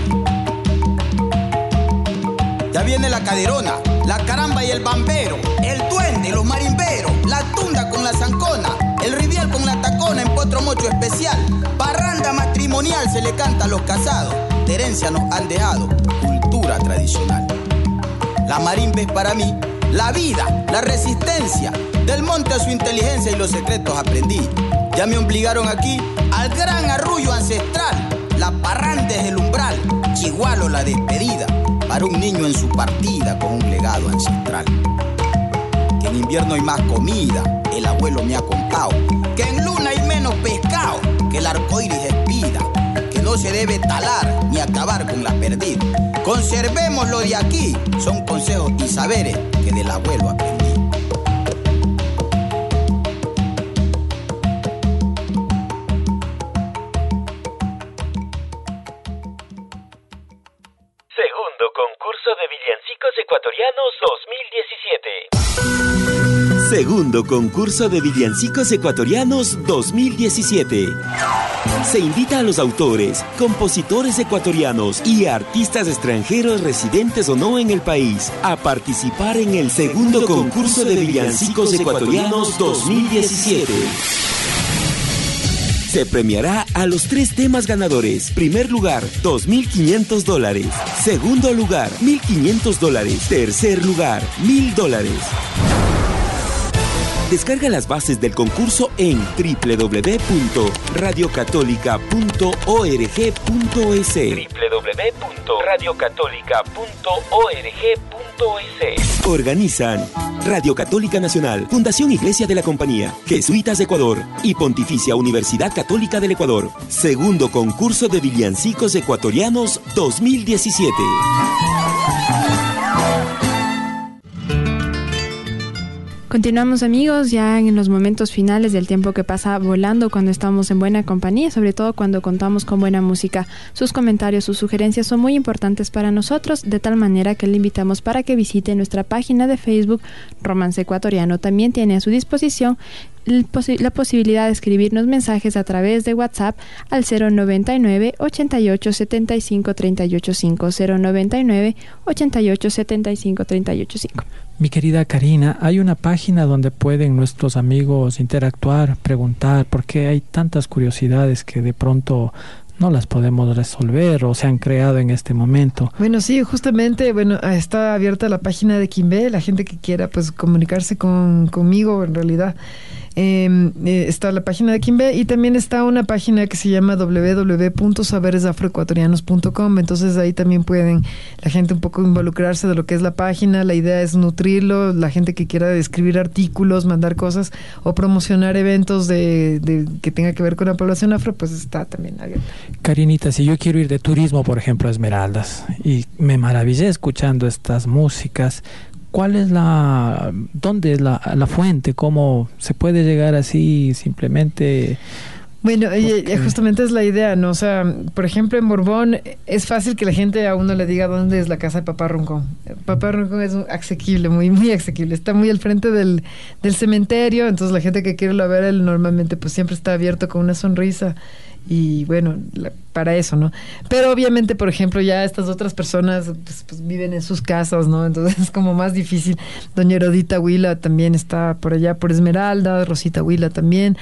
Ya viene la caderona, la caramba y el bambero, el duende, los marimberos, la tunda con la zancona, el rivial con la tacona en potro mocho especial. Parranda matrimonial se le canta a los casados, de herencia nos han dejado cultura tradicional. La marimba es para mí la vida, la resistencia, del monte a su inteligencia y los secretos aprendí. Ya me obligaron aquí al gran arrullo ancestral, la parranda es el umbral, Chigualo la despedida. para un niño en su partida con un legado ancestral. Que en invierno hay más comida, el abuelo me ha contado. Que en luna hay menos pescado, que el arco iris espida. Que no se debe talar ni acabar con la perdida. Conservemos lo de aquí, son consejos y saberes que del abuelo aprendí. Segundo concurso de villancicos ecuatorianos dos mil diecisiete. Segundo concurso de villancicos ecuatorianos dos mil diecisiete. Se invita a los autores, compositores ecuatorianos y artistas extranjeros residentes o no en el país a participar en el segundo concurso de villancicos ecuatorianos dos mil diecisiete. Se premiará a los tres temas ganadores. Primer lugar, dos mil quinientos dólares. Segundo lugar, mil quinientos dólares. Tercer lugar, mil dólares. Descarga las bases del concurso en doble u doble u doble u punto radio católica punto org punto es. doble u doble u doble u punto radio católica punto org punto es. Organizan Radio Católica Nacional, Fundación Iglesia de la Compañía, Jesuitas de Ecuador y Pontificia Universidad Católica del Ecuador. Segundo concurso de villancicos ecuatorianos dos mil diecisiete. Continuamos, amigos, ya en los momentos finales del tiempo que pasa volando cuando estamos en buena compañía, sobre todo cuando contamos con buena música. Sus comentarios, sus sugerencias son muy importantes para nosotros, de tal manera que le invitamos para que visite nuestra página de Facebook Romance Ecuatoriano. También tiene a su disposición la posibilidad de escribirnos mensajes a través de WhatsApp al cero noventa y nueve, ochenta y ocho, setenta y cinco, treinta y ocho cinco, cero noventa y nueve, ochenta y ocho, setenta y cinco, treinta y ocho cinco. Mi querida Karina, hay una página donde pueden nuestros amigos interactuar, preguntar, porque hay tantas curiosidades que de pronto no las podemos resolver o se han creado en este momento. Bueno, sí, justamente, bueno, está abierta la página de Quimbé, la gente que quiera pues comunicarse con, conmigo en realidad. Eh, eh, está la página de Quimbé y también está una página que se llama doble u doble u doble u punto saberes afroecuatorianos punto com. Entonces ahí también pueden la gente un poco involucrarse de lo que es la página. La idea es nutrirlo, la gente que quiera escribir artículos, mandar cosas o promocionar eventos de, de que tenga que ver con la población afro, pues está también abierta. Karinita, si yo quiero ir de turismo, por ejemplo, a Esmeraldas, y me maravillé escuchando estas músicas, ¿cuál es la, dónde es la, la fuente? ¿Cómo se puede llegar así simplemente? Bueno, porque... justamente es la idea, ¿no? O sea, por ejemplo, en Borbón es fácil que la gente a uno le diga dónde es la casa de Papá Roncón. Papá Roncón es asequible, muy muy asequible. Está muy al frente del, del cementerio, entonces la gente que quiere ir a ver él normalmente pues siempre está abierto con una sonrisa. Y bueno, la, para eso, ¿no? Pero obviamente, por ejemplo, ya estas otras personas pues, pues viven en sus casas, ¿no? Entonces es como más difícil. Doña Herodita Huila también está por allá, por Esmeralda, Rosita Huila también.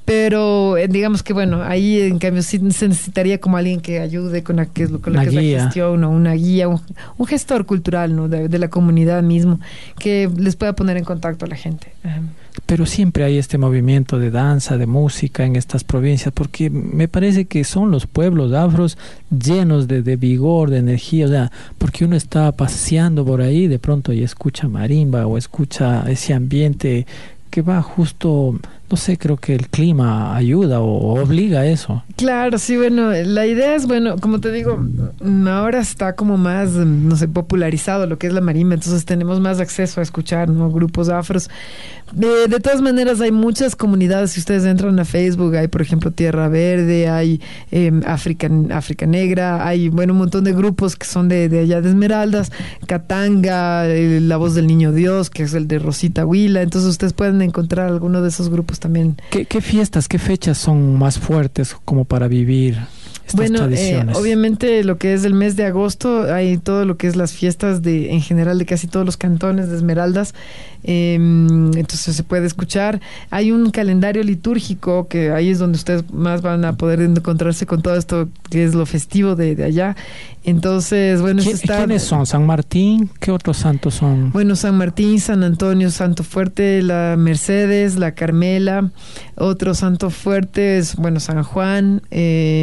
Pero eh, digamos que, bueno, ahí en cambio sí se necesitaría como alguien que ayude con, la, que, con lo que es la gestión, ¿no? Una guía, un, un gestor cultural, ¿no? De, de la comunidad mismo, que les pueda poner en contacto a la gente. Ajá. Pero siempre hay este movimiento de danza, de música en estas provincias, porque me parece que son los pueblos afros llenos de, de vigor, de energía, o sea, porque uno está paseando por ahí, de pronto y escucha marimba o escucha ese ambiente que va justo, no sé, creo que el clima ayuda o obliga a eso. Claro, sí, bueno, la idea es, bueno, como te digo, ahora está como más, no sé, popularizado lo que es la marimba, entonces tenemos más acceso a escuchar, ¿no? Grupos afros. De, de todas maneras, hay muchas comunidades, si ustedes entran a Facebook, hay, por ejemplo, Tierra Verde, hay eh, África, África Negra, hay, bueno, un montón de grupos que son de, de allá de Esmeraldas, Katanga, eh, La Voz del Niño Dios, que es el de Rosita Huila, entonces ustedes pueden encontrar alguno de esos grupos también. ¿Qué, qué fiestas, qué fechas son más fuertes como para vivir estas bueno, tradiciones? Eh, obviamente lo que es el mes de agosto, hay todo lo que es las fiestas de en general de casi todos los cantones de Esmeraldas, eh, entonces se puede escuchar. Hay un calendario litúrgico que ahí es donde ustedes más van a poder encontrarse con todo esto que es lo festivo de, de allá. Entonces, bueno, ¿Qui- está, ¿quiénes son? ¿San Martín? ¿Qué otros santos son? Bueno, San Martín, San Antonio, Santo Fuerte, la Mercedes, la Carmela. Otro santo fuerte es, bueno, San Juan, eh, está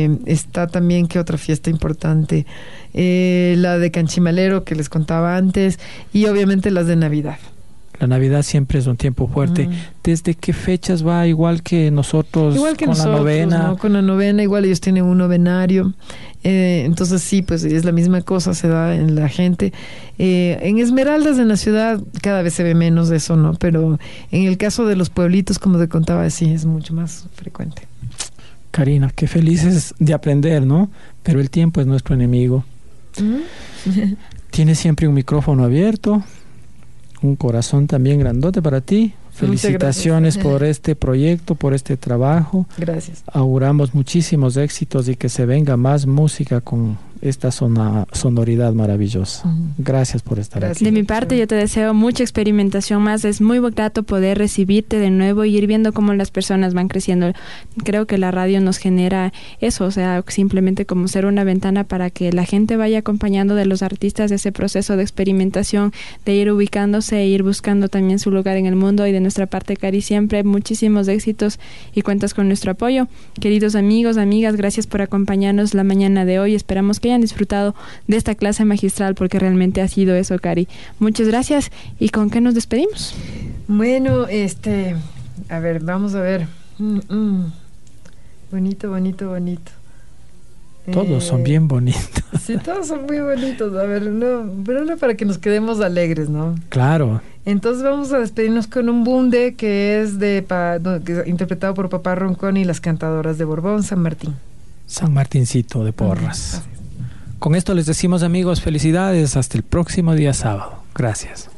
está también, ¿qué otra fiesta importante? Eh, la de Canchimalero que les contaba antes, y obviamente las de Navidad. La Navidad siempre es un tiempo fuerte. Mm. ¿Desde qué fechas va? Igual que nosotros, igual que con nosotros, la novena. ¿no? Con la novena, igual ellos tienen un novenario. Eh, entonces sí, pues es la misma cosa, se da en la gente. Eh, en Esmeraldas, en la ciudad, cada vez se ve menos de eso, ¿no? Pero en el caso de los pueblitos, como te contaba, sí, es mucho más frecuente. Karina, qué felices de aprender, ¿no? Pero el tiempo es nuestro enemigo. ¿Mm? Tienes siempre un micrófono abierto, un corazón también grandote para ti. Felicitaciones por este proyecto, por este trabajo. Gracias. Auguramos muchísimos éxitos y que se venga más música con esta zona, sonoridad maravillosa. Uh-huh. Gracias por estar Gracias. aquí. De mi parte, yo te deseo mucha experimentación más. Es muy grato poder recibirte de nuevo y ir viendo cómo las personas van creciendo. Creo que la radio nos genera eso, o sea, simplemente como ser una ventana para que la gente vaya acompañando de los artistas ese proceso de experimentación, de ir ubicándose e ir buscando también su lugar en el mundo. Y de nuestra parte, Cari, siempre muchísimos éxitos y cuentas con nuestro apoyo. Queridos amigos, amigas, gracias por acompañarnos la mañana de hoy. Esperamos que hayan disfrutado de esta clase magistral, porque realmente ha sido eso, Cari. Muchas gracias. ¿Y con qué nos despedimos? Bueno, este, a ver, vamos a ver. Mm, mm. Bonito, bonito, bonito. Todos eh, son bien bonitos. Sí, todos son muy bonitos. A ver, no, pero no para que nos quedemos alegres, ¿no? Claro. Entonces vamos a despedirnos con un bunde que es de pa, que es interpretado por Papá Roncón y las cantadoras de Borbón, San Martín. San Martincito de Porras. Uh-huh. Con esto les decimos, amigos, felicidades. Hasta el próximo día sábado. Gracias.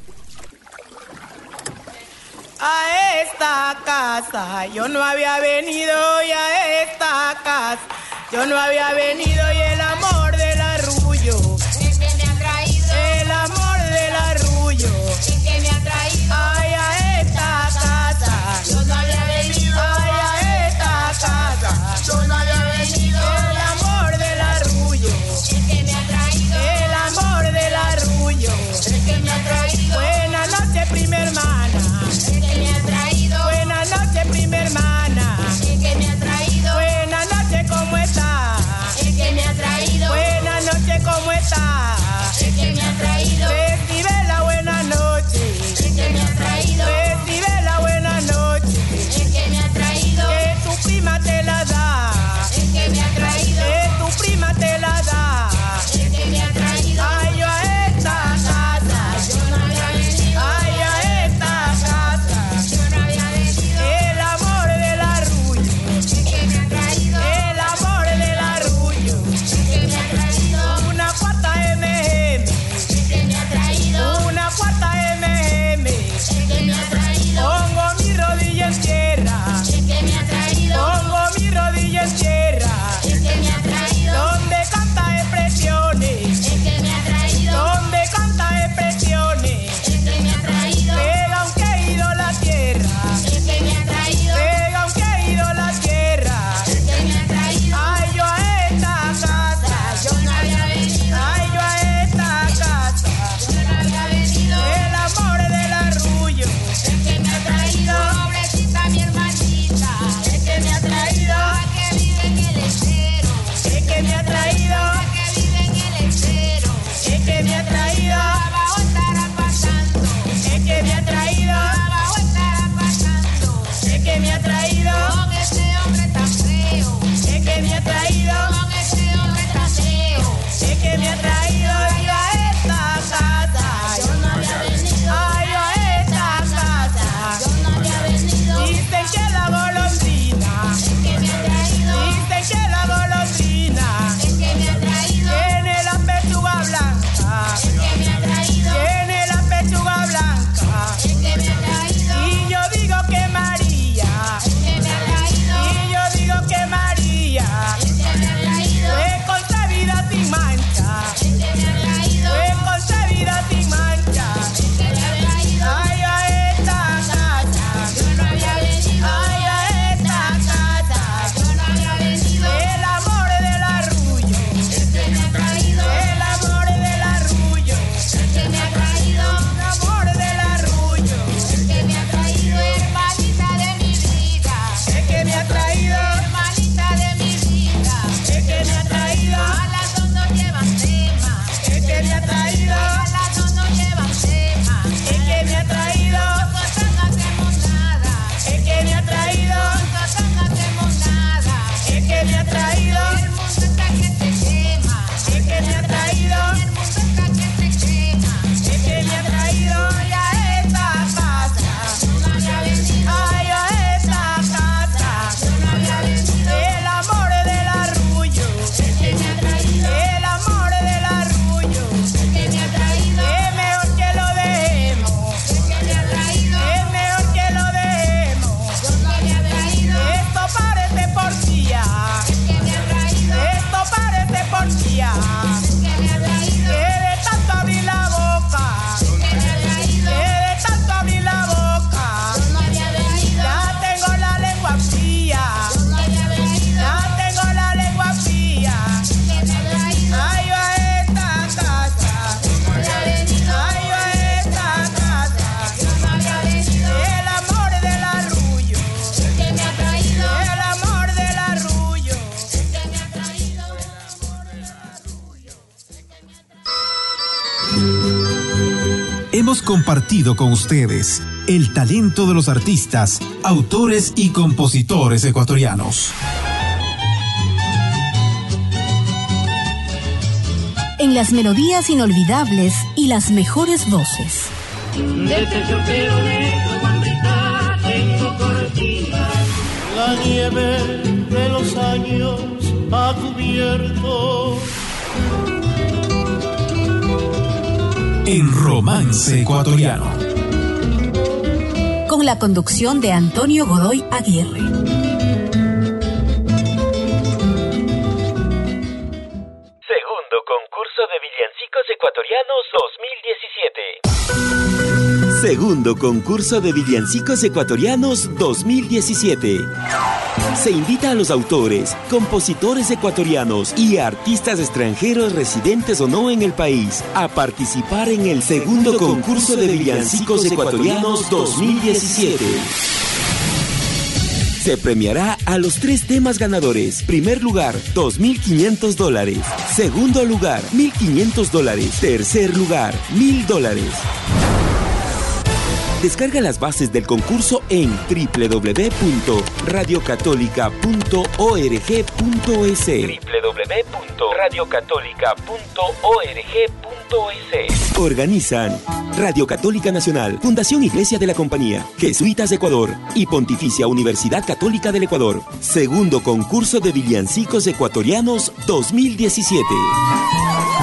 A esta casa yo no había venido, y a esta casa yo no había venido, y el amor del arrullo es que me ha traído, el amor del arrullo es que me ha traído. Ay, a esta casa yo no había venido, ay, a esta casa yo no había venido, el amor del arrullo es que me ha traído, el amor del arrullo es que me ha traído. Buenas noches, prima hermana, es que me ha traído. Buenas noches, prima hermana, es que me ha traído. Buenas noches, ¿cómo está? Es que me ha traído. hemos compartido con ustedes el talento de los artistas, autores y compositores ecuatorianos. En las melodías inolvidables y las mejores voces. De terciopelo negro, bandita, tengo cortina. La nieve de los años ha cubierto. En Romance Ecuatoriano. Con la conducción de Antonio Godoy Aguirre. Segundo concurso de villancicos ecuatorianos dos mil diecisiete. Segundo concurso de villancicos ecuatorianos dos mil diecisiete. Se invita a los autores, compositores ecuatorianos y artistas extranjeros residentes o no en el país a participar en el segundo concurso de villancicos ecuatorianos dos mil diecisiete. Se premiará a los tres temas ganadores. Primer lugar, dos mil quinientos dólares. Segundo lugar, mil quinientos dólares. Tercer lugar, mil dólares. Descarga las bases del concurso en doble u doble u doble u punto radio católica punto org punto es. doble u doble u doble u punto radio católica punto org punto es. Organizan Radio Católica Nacional, Fundación Iglesia de la Compañía, Jesuitas de Ecuador y Pontificia Universidad Católica del Ecuador. Segundo concurso de villancicos ecuatorianos dos mil diecisiete.